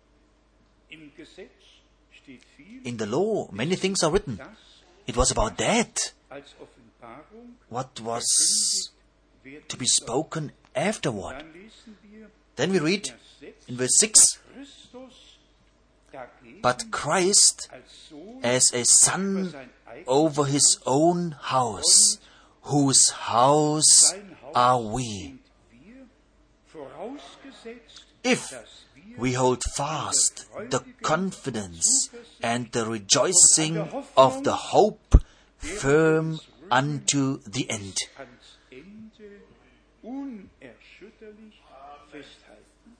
Im Gesetz steht viel, In the law, many things are written. das It was about that, als Offenbarung what was werden to be spoken afterward. Dann lesen wir Then we read Vers 6, in verse 6, Christus dagegen but Christ als Sohn as a über son sein eigenes over his own house, whose house sein Haus are we. sind wir, vorausgesetzt, If dass wir we hold fast the confidence and the rejoicing of the hope firm unto the end. ans Ende unerschütterlich festhalten.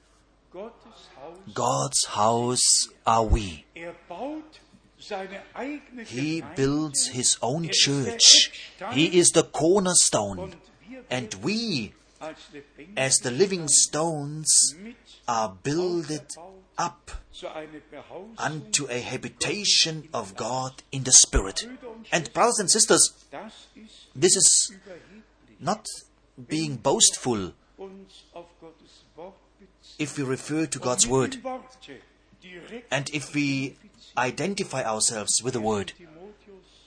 Gottes Haus, God's house are we. baut seine eigene He Gemeinde builds his own ist der church. Eckstein He is the cornerstone. und wir And we, als lebendige as the living stones, mit are builded up zu einer Behausung, unto a habitation of God in the Spirit. And brothers and sisters, das ist this is überheblich, not being boastful uns auf Gottes Wort beziehen. if we refer to God's Mit word den Worte direkt and if we identify ourselves with the word. Timotheus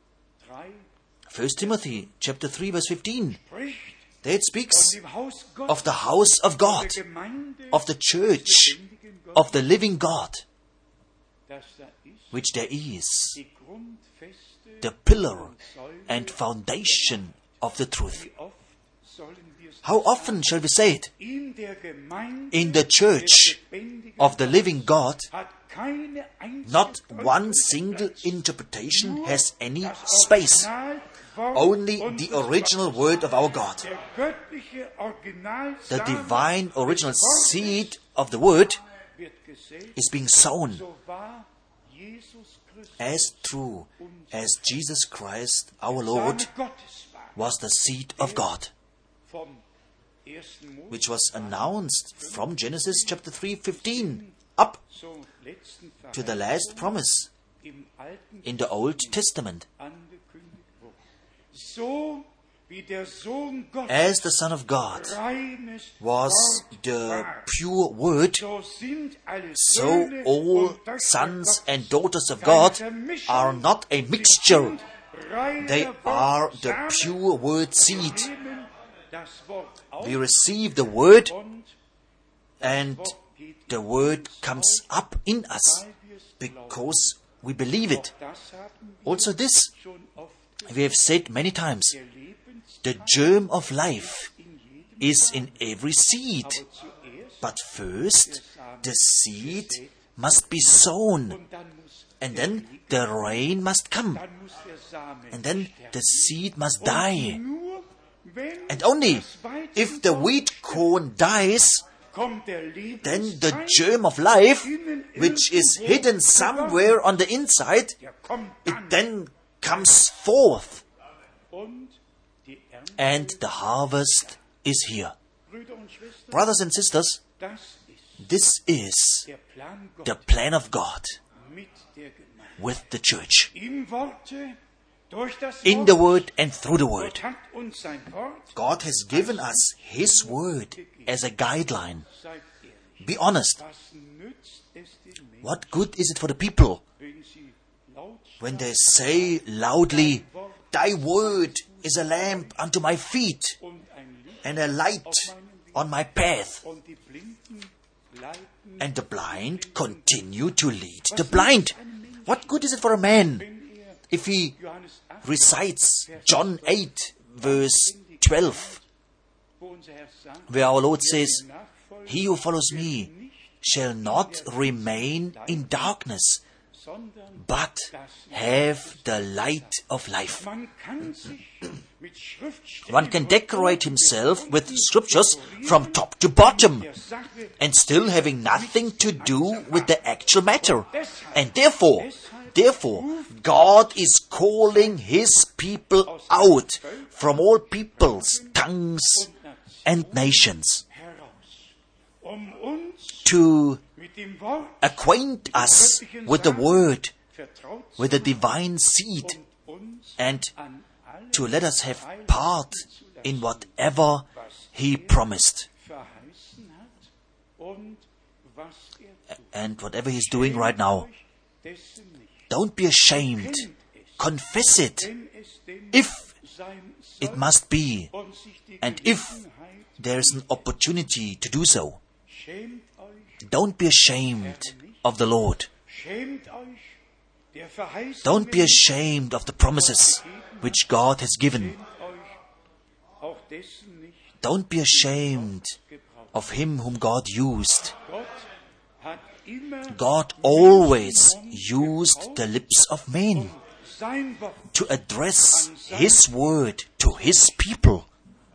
3 1 Timothy chapter 3 verse 15. spricht There it von speaks dem Haus Gottes, of the house of God, der Gemeinde, of the church, lebendigen Gottes, of the living God, dass da ist which there is die Grundfeste the pillar und Säule. and foundation of the truth. Wie oft sollen wir es How often shall we say it? in der Gemeinde In the church des lebendigen of the living God, hat keine einzige not one Deutlichkeit. single interpretation Nur has any das space. Originalwort Only the unseres original Gottes. word of our God. Der göttliche Original The divine original seed of the word wird gesät, is being sown so war Jesus Christus as true as Jesus Christ, our Lord, Same Gottes war. was the seed of God, Vom 1. Mose which was announced from Genesis chapter 3:15 up zum letzten to the last promise im Alten in the Old Testament. angekündigt wurde. So wie der Sohn Gottes As the Son of God reines was Wort the war, pure word, so sind alle so Söhne all und Töchter sons Gottes and daughters of keine God Vermischung. are not a Sie mixture. sind reiner They are the Wortsamen. pure word seed. Wir nehmen das Wort auf We receive the word und and the word comes up in us weil wir es because we believe it. das haben wir Also this schon oft we have said many times. der Lebens The germ of life in jedem is in every seed. aber zuerst But first, the seed must be sown. und dann muss And then the rain must come. dann muss der Same And then sterben. the seed must die. Nur wenn And only das Weizen if the wheat corn dies, kommt der then Lebensein, the germ of life, innen which is irgendwo hidden somewhere on the inside, der kommt it dann. then comes forth. Und die Ernte, And the harvest is here. Brüder und Schwestern, Brothers and sisters, das ist this is der Plan the Gottes plan of God mit der Gemeinde. with the church. Im Worte, durch das In the word and through the word. Gott hat uns sein Wort, God has given us His word as a guideline. seid ehrlich. Be honest. Was nützt es den Menschen, What good is it for the people wenn sie laut when they say loudly, Thy word is a lamp unto my feet und ein Licht and a light on my path, und die Blinden leiten, and the blind continue to lead the blind? What good is it for a man wenn if he Johannes 8, recites John 8, verse 12, wo unser Herr sagt, where our Lord says, Nachfolger He who follows me shall not remain in darkness, sondern but have the light of life. man kann sich mit Schriftstellen One can decorate himself with scriptures from top to bottom der Sache and still having nothing to do with the actual matter. And therefore, Therefore, God is calling His people out from all peoples, tongues, and nations to acquaint us with the Word, with the divine seed, and to let us have part in whatever He promised. And whatever He's doing right now, don't be ashamed. Confess it, if it must be, and if there is an opportunity to do so. Don't be ashamed of the Lord. Don't be ashamed of the promises which God has given. Don't be ashamed of Him whom God used. God always used the lips of men to address His word to His people.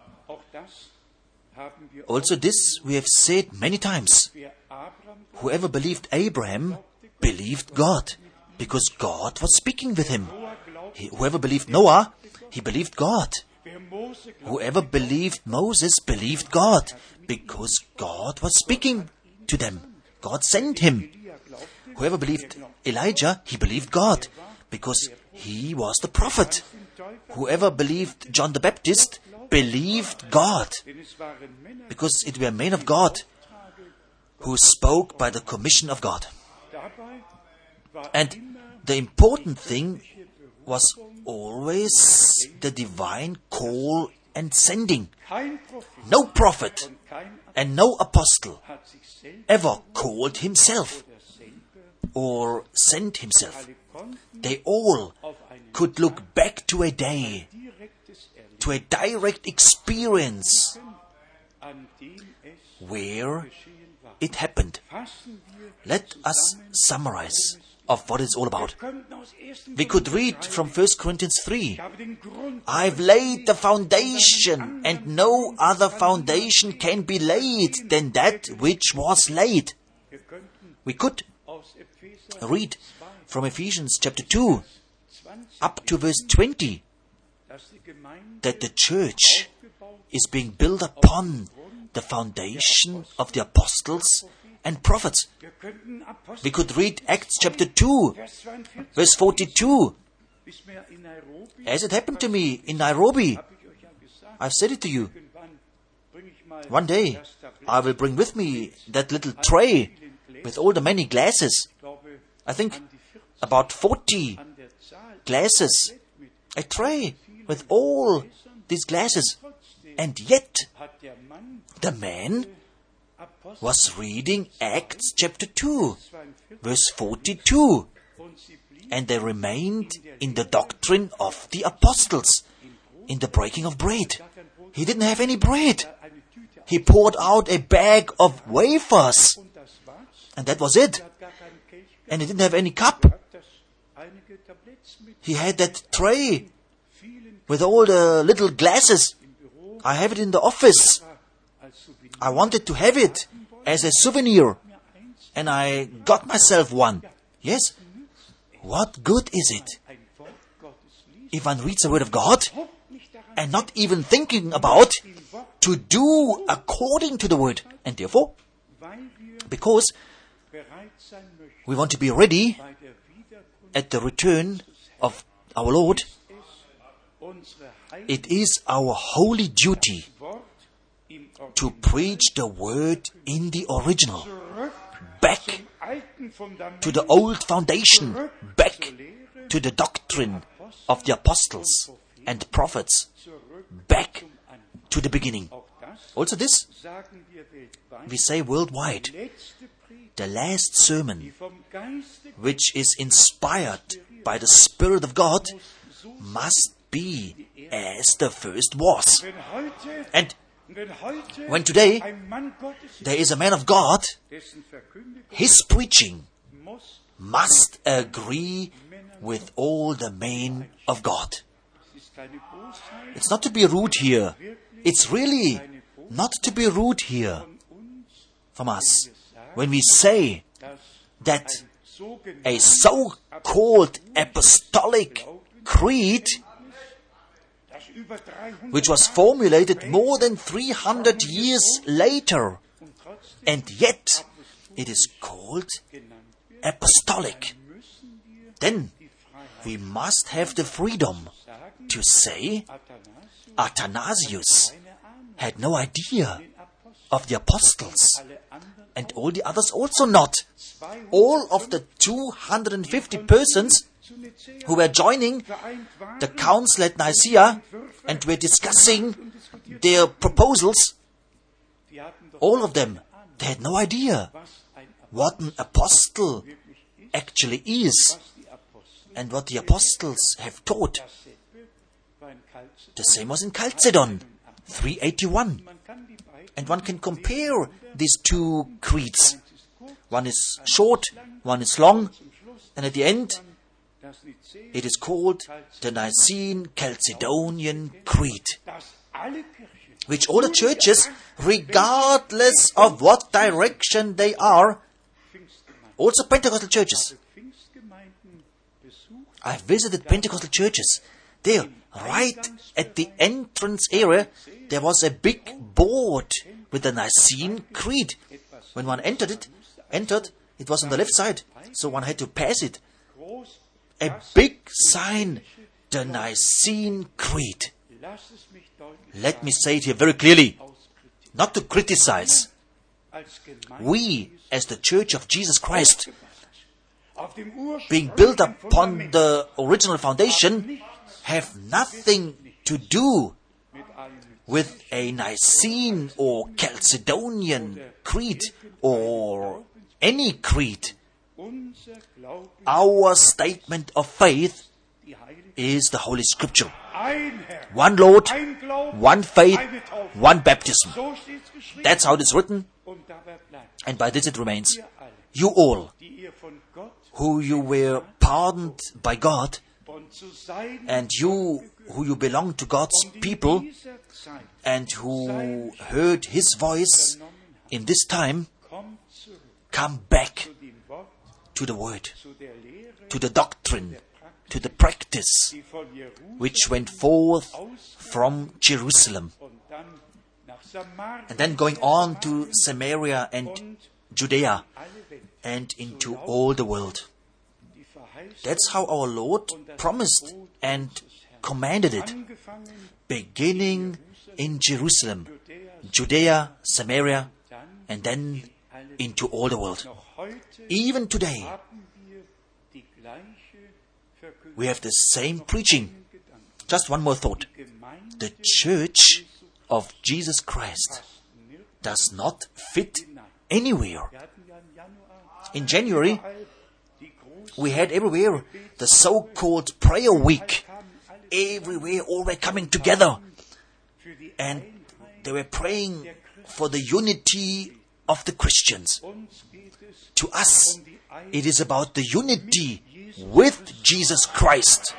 Also this we have said many times. Whoever believed Abraham believed God, because God was speaking with him. Whoever believed Noah, he believed God. Whoever believed Moses believed God, because God was speaking to them. God sent him. Whoever believed Elijah, he believed God, because he was the prophet. Whoever believed John the Baptist believed God, because it were men of God who spoke by the commission of God. And the important thing was always the divine call and sending. No prophet and no apostle ever called himself or sent himself. They all could look back to a day, to a direct experience where it happened. Let us summarize of what it's all about. We could read from 1 Corinthians 3. I've laid the foundation, and no other foundation can be laid than that which was laid. We could read from Ephesians chapter 2 up to verse 20 that the church is being built upon the foundation of the apostles and prophets. We could read Acts chapter 2, verse 42. As it happened to me in Nairobi, I've said it to you. One day, I will bring with me that little tray with all the many glasses. I think about 40 glasses. A tray with all these glasses. And yet, the man was reading Acts chapter 2, verse 42. And they remained in the doctrine of the apostles, in the breaking of bread. He didn't have any bread. He poured out a bag of wafers. And that was it. And he didn't have any cup. He had that tray with all the little glasses. I have it in the office. I wanted to have it as a souvenir. And I got myself one. Yes? What good is it if one reads the Word of God and not even thinking about to do according to the Word? And therefore, because we want to be ready at the return of our Lord, it is our holy duty to preach the Word in the original, back to the old foundation, back to the doctrine of the apostles and prophets, back to the beginning. Also this, we say worldwide, the last sermon, which is inspired by the Spirit of God, must be as the first was. And when today there is a man of God, his preaching must agree with all the men of God. It's not to be rude here. It's really not to be rude here from us when we say that a so-called apostolic creed, which was formulated more than 300 years later, and yet it is called apostolic. Then we must have the freedom to say Athanasius had no idea of the apostles, and all the others also not. All of the 250 persons who were joining the council at Nicaea and were discussing their proposals, all of them, they had no idea what an apostle actually is and what the apostles have taught. The same was in Chalcedon, 381. And one can compare these two creeds. One is short, one is long, and at the end, it is called the Nicene Chalcedonian Creed, which all the churches, regardless of what direction they are, also Pentecostal churches. I visited Pentecostal churches. There, right at the entrance area, there was a big board with the Nicene Creed. When one entered, it was on the left side, so one had to pass it. A big sign, the Nicene Creed. Let me say it here very clearly, not to criticize. We, as the Church of Jesus Christ, being built upon the original foundation, have nothing to do with a Nicene or Chalcedonian creed or any creed. Our statement of faith is the Holy Scripture. One Lord, one faith, one baptism. That's how it is written, and by this it remains. You all, who you were pardoned by God, and you who you belong to God's people, and who heard His voice in this time, come back to the Word, to the doctrine, to the practice which went forth from Jerusalem, and then going on to Samaria and Judea and into all the world. That's how our Lord promised and commanded it, beginning in Jerusalem, Judea, Samaria, and then into all the world. Even today, we have the same preaching. Just one more thought. The Church of Jesus Christ does not fit anywhere. In January, we had everywhere the so-called prayer week. Everywhere, all were coming together. And they were praying for the unity of the Christians. To us, it is about the unity with Jesus Christ.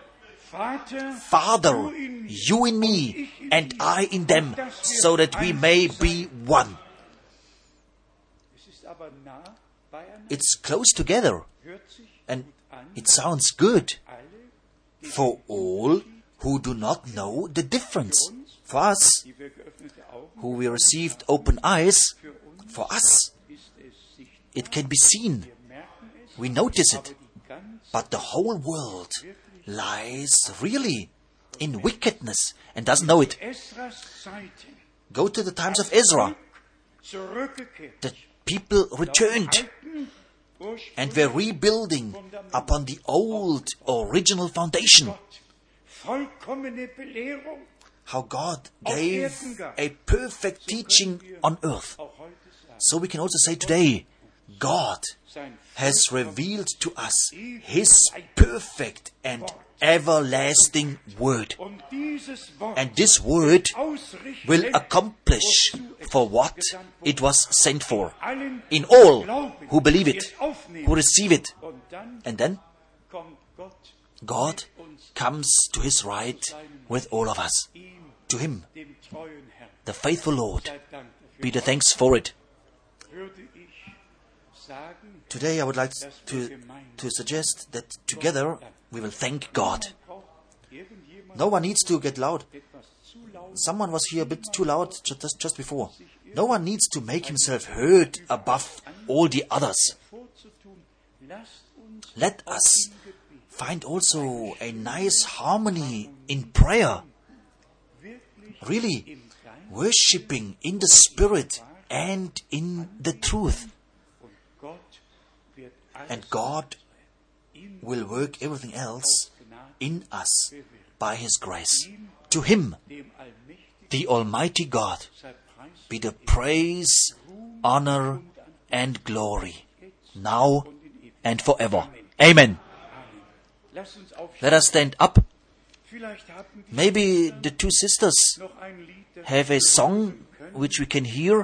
Father, you in me, and I in them, so that we may be one. It's close together, and it sounds good for all who do not know the difference. For us, who we received open eyes, for us, it can be seen. We notice it. But the whole world lies really in wickedness and doesn't know it. Go to the times of Ezra. The people returned and were rebuilding upon the old original foundation. How God gave a perfect teaching on earth. So we can also say today, God has revealed to us His perfect and everlasting Word. And this Word will accomplish for what it was sent for. In all who believe it, who receive it. And then God comes to His right with all of us. To Him, the faithful Lord, be the thanks for it. Today I would like to suggest that together we will thank God. No one needs to get loud. Someone was here a bit too loud just before. No one needs to make himself heard above all the others. Let us find also a nice harmony in prayer. Really worshipping in the Spirit and in the truth. And God will work everything else in us by His grace. To Him, the Almighty God, be the praise, honor, and glory, now and forever. Amen. Let us stand up. Maybe the two sisters have a song which we can hear,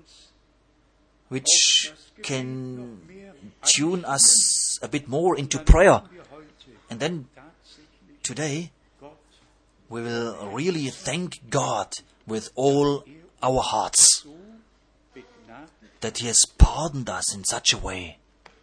which can tune us a bit more into prayer. And then today we will really thank God with all our hearts that He has pardoned us in such a way.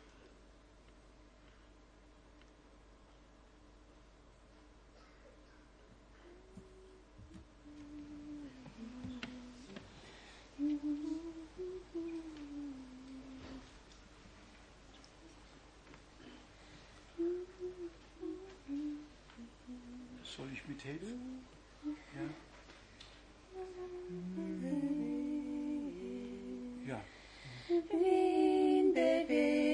Soll ich mithelfen? Ja. Ja. Winde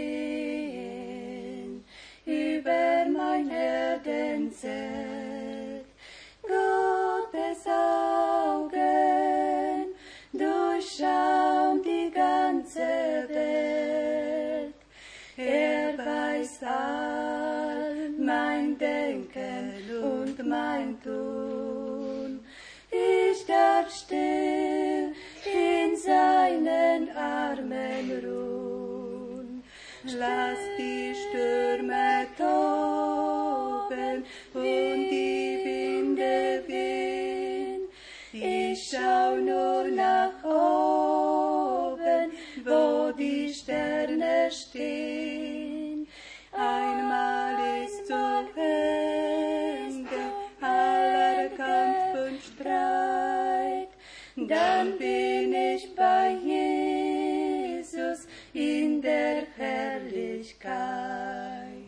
wehen über mein Erdenzelt, Gottes Augen durchschauen die ganze Welt. Er weiß all mein Denken und mein Tun. Ich darf still in seinen Armen ruhen. Lass die Stürme toben und die Winde wehen. Ich schau nur nach oben, wo die Sterne stehen. Einmal ist zu Ende aller Kampf und Streit, dann bin ich bei Jesus in der Herrlichkeit.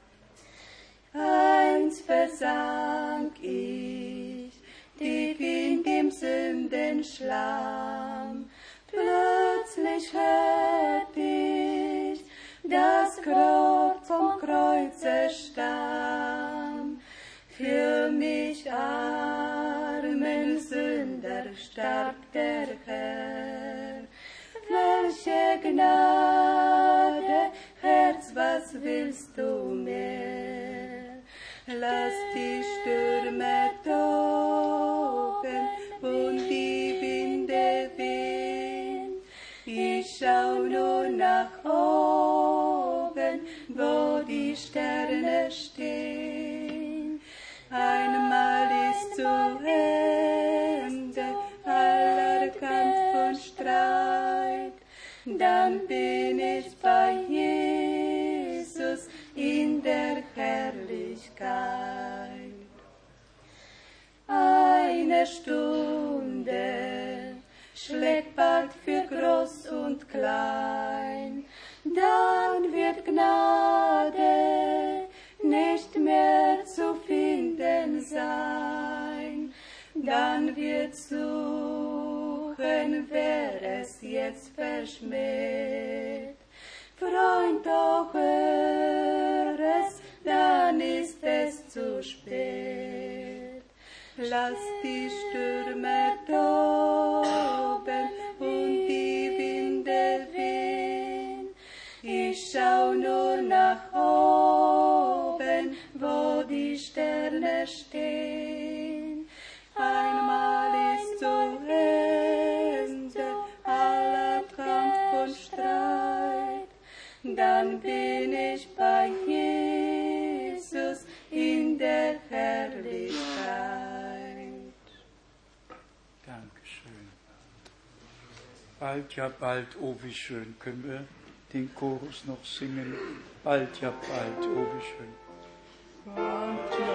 Einst versank ich tief in dem Sündenschlamm, plötzlich hört ich das Kreuz vom Kreuze Stamm. Für mich armen Sünder starb der Herr. Welche Gnade, Herz, was willst du mehr? Lass die Stürme toben und die Winde wehen. Ich schau nur nach oben, wo die Sterne stehen. Einmal ist zu Ende aller Kampf und Streit, dann bin ich bei Jesus in der Herrlichkeit. Eine Stunde schlägt bald für groß und klein, dann wird Gnade nicht mehr zu finden sein. Dann wird suchen, wer es jetzt verschmäht. Freund, doch hör es, dann ist es zu spät. Lass die Stürme toben und die Winde wehen. Ich schau nur nach oben, wo die Sterne stehen. Einmal ist zu Ende aller Kampf und Streit, dann bin ich bei Jesus in der Herrlichkeit. Dankeschön. Bald, ja bald, oh wie schön, können wir den Chorus noch singen. Bald, ja bald, oh wie schön. Bald, ja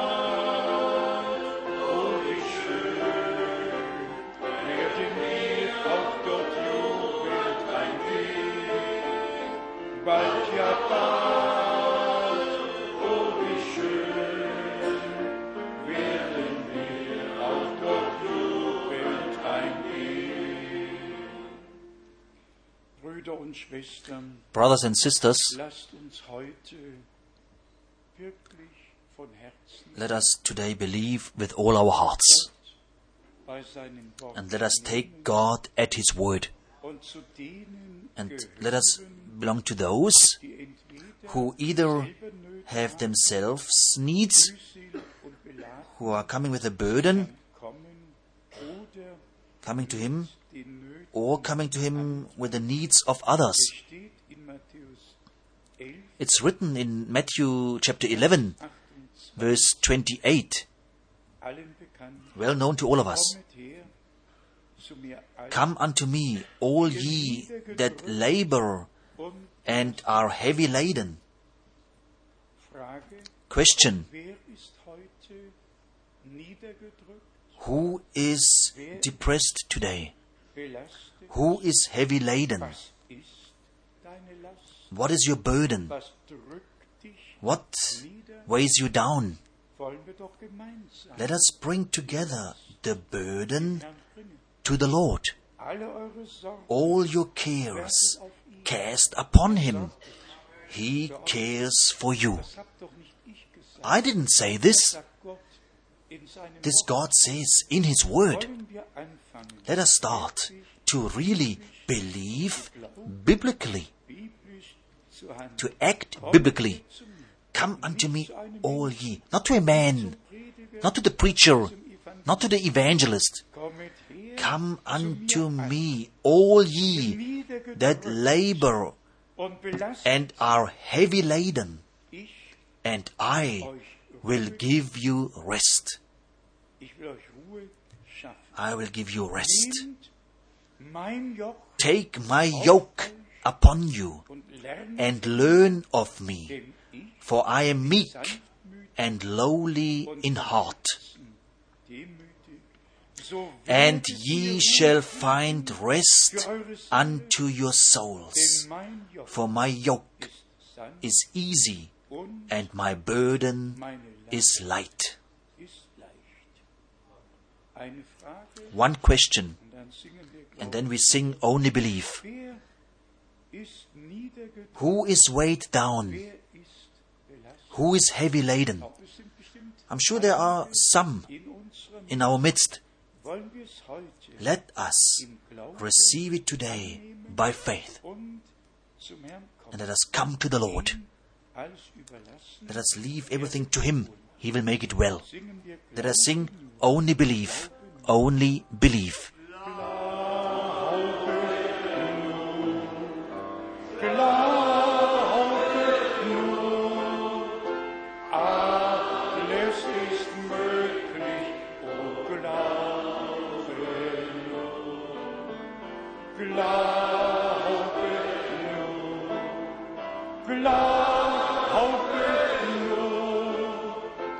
bald, oh wie schön. Werden wir auch dort jubelnd eingehen. Bald, ja bald, oh wie schön. Werden wir auch dort jubelnd eingehen. Brüder und Schwestern, Brothers and sisters, lasst uns heute wirklich von Herzen let us today believe with all our hearts, bei seinem Wort and let us take God at His word, und zu denen and gehören, let us belong to those die entweder who either selber Nöte have themselves needs, mühselig und beladen who are coming with a burden, kommen oder coming to Him, den Nöten. or coming to Him with the needs of others. Es steht in Matthäus 11, It's written in Matthew chapter 11, 28, verse 28, allen bekannt. well known to all of us. Kommet her zu mir alle Come unto me, all ye that labor und and are heavy laden. Frage, Question, wer ist heute niedergedrückt, who is depressed today? belastet? Who is heavy laden? Was ist deine Last? What is your burden? Was drückt dich What nieder? weighs you down? Wollen wir doch gemeinsam Let us bring together the burden Herrn bringen. to the Lord. Alle eure Sorgen All your cares cast upon Him. He cares for you. das habt doch nicht ich gesagt. I didn't say this. Sagt Gott in seinem This Wort. God says in His Word. Wollen wir anfangen, Let us start to really believe biblically, biblisch zu handeln. to act biblically. Come unto me, all ye. Not to a man, not to the preacher, not to the evangelist. Kommet her, Come unto me, all ye that labor und belastet and are heavy laden, ich, and I will give you rest. ich will euch Ruhe schaffen. I will give you rest. Nehmt mein Joch Take my yoke upon you und lernt, and learn of me, denn ich for I am meek sanftmütig and lowly in heart, demütig, so and werdet ye ihr shall Ruhe find rest für eure Seele, unto your souls. denn mein Joch For my yoke ist sanft is easy, und and my burden meine Last is light. ist leicht. Eine Frage, One question, und dann singen wir and Glauben. then we sing Only Believe. Wer ist niedergedrückt? Who is weighed down? Wer ist belastet? Who is heavy laden? Auch es sind bestimmt I'm sure there are some in unserem in our midst. wollen wir es heute Let us im Glauben receive it today by faith, und zum Herrn kommen. and let us come to the Lord. Alles überlassen. Let us leave everything to Him. He will make it well. Singen wir Let us sing Only Believe, Only Believe. Alles ist möglich, oh Glaube. Glaube nur. Glaube nur.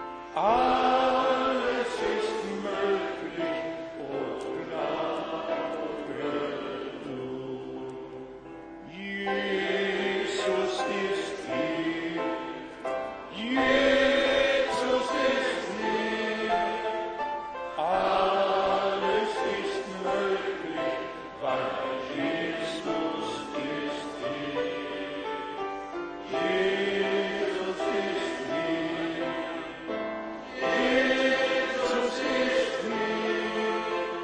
Alles ist möglich, oh Glaube nur. Jesus ist hier. Jesus ist hier. Alles ist möglich, weil Jesus ist hier. Jesus ist hier. Jesus ist hier.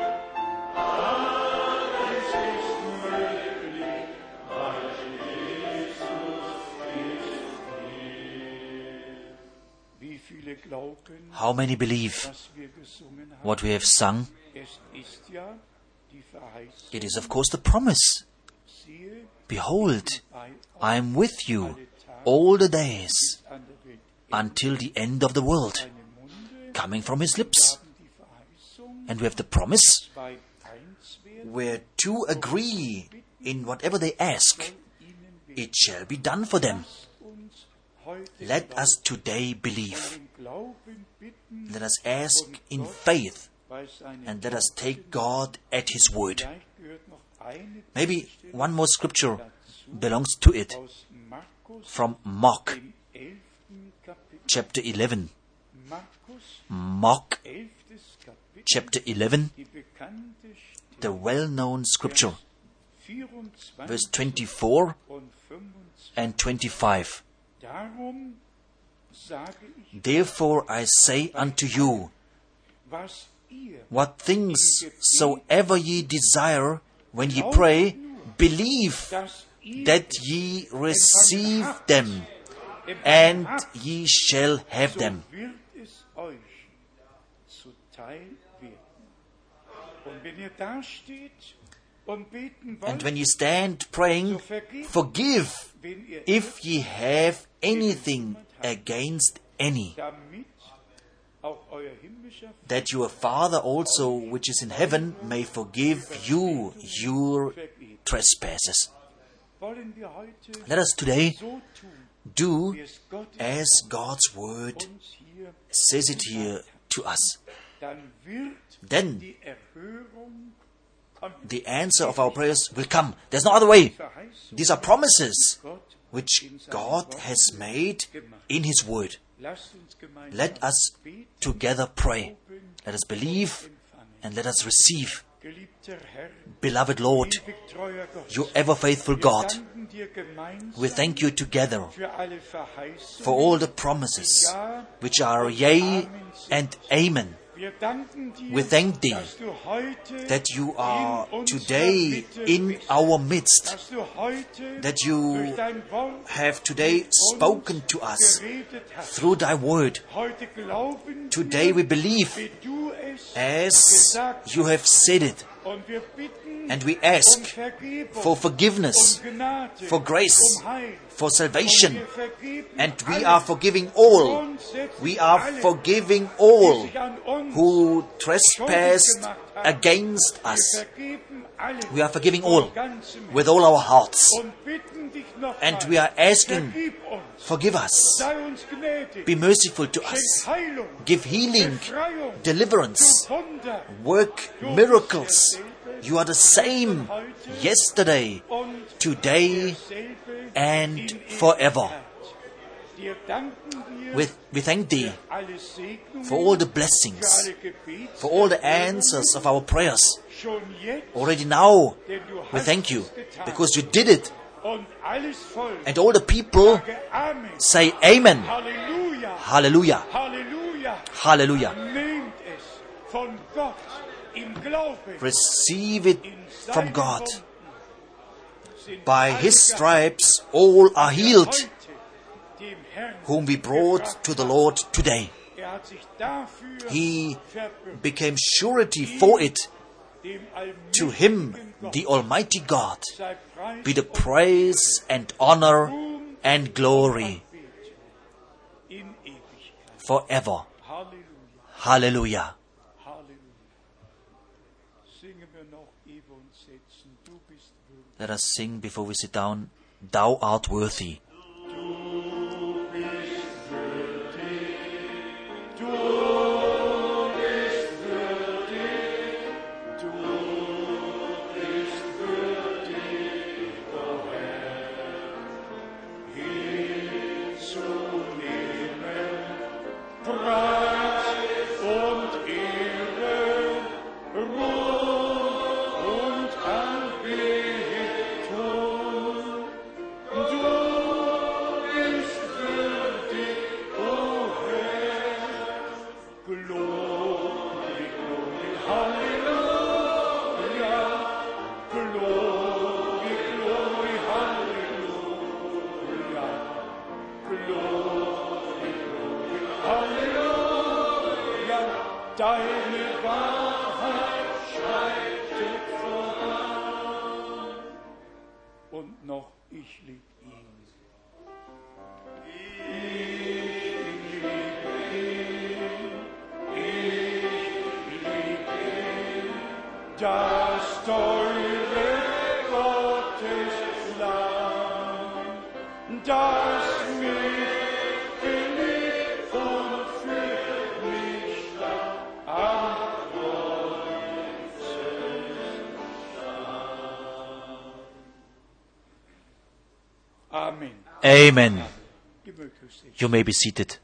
Alles ist möglich, weil Jesus ist hier. Wie viele glauben, How many believe was wir gesungen haben? what we have sung? Es ist ja die Verheißung, It is, of course, the promise. siehe, Behold, bei I am with you all the days an der Welt. until the end of the world. Seine Munde Coming from His lips. haben die Verheißung, And we have the promise bei eins werden, where two agree in whatever they ask, ihnen it shall be done for them. Let us today believe. Let us ask in faith, and let us take God at His word. Maybe one more scripture belongs to it, from Mark, chapter 11. Mark, chapter 11, the well-known scripture, verse 24 and 25. Therefore I say unto you, what things soever ye desire when ye pray, believe that ye receive them, and ye shall have them. And when ye stand praying, forgive if ye have anything against any, that your Father also which is in heaven may forgive you your trespasses. Let us today do as God's word says it here to us. Then the answer of our prayers will come. There's no other way. These are promises which God has made in His word. Let us together pray. Let us believe and let us receive. Beloved Lord, you ever faithful God, we thank you together for all the promises which are yea and amen. We thank Thee that you are today in our midst, that you have today spoken to us through Thy word. Today we believe as you have said it, and we ask for forgiveness, for grace, for salvation, and we are forgiving all. We are forgiving all who trespassed against us. We are forgiving all with all our hearts. And we are asking, forgive us. Be merciful to us. Give healing, deliverance, work miracles. You are the same yesterday, today, and forever. We thank Thee for all the blessings, for all the answers of our prayers. Already now, we thank you because you did it. And all the people say Amen. Hallelujah. Hallelujah. Receive it from God. By His stripes all are healed, whom we brought to the Lord today. He became surety for it. To Him, the Almighty God, be the praise and honor and glory forever. Hallelujah. Let us sing before we sit down, Thou art worthy. Deine Wahrheit schreitet voran. Und noch, ich lieb ihn. Ich lieb ihn. Das teure Gottes Lamm. das mich beliebt und für mich am Kreuz starb. Amen. Amen. Ihr mögt euch setzen. You may be seated.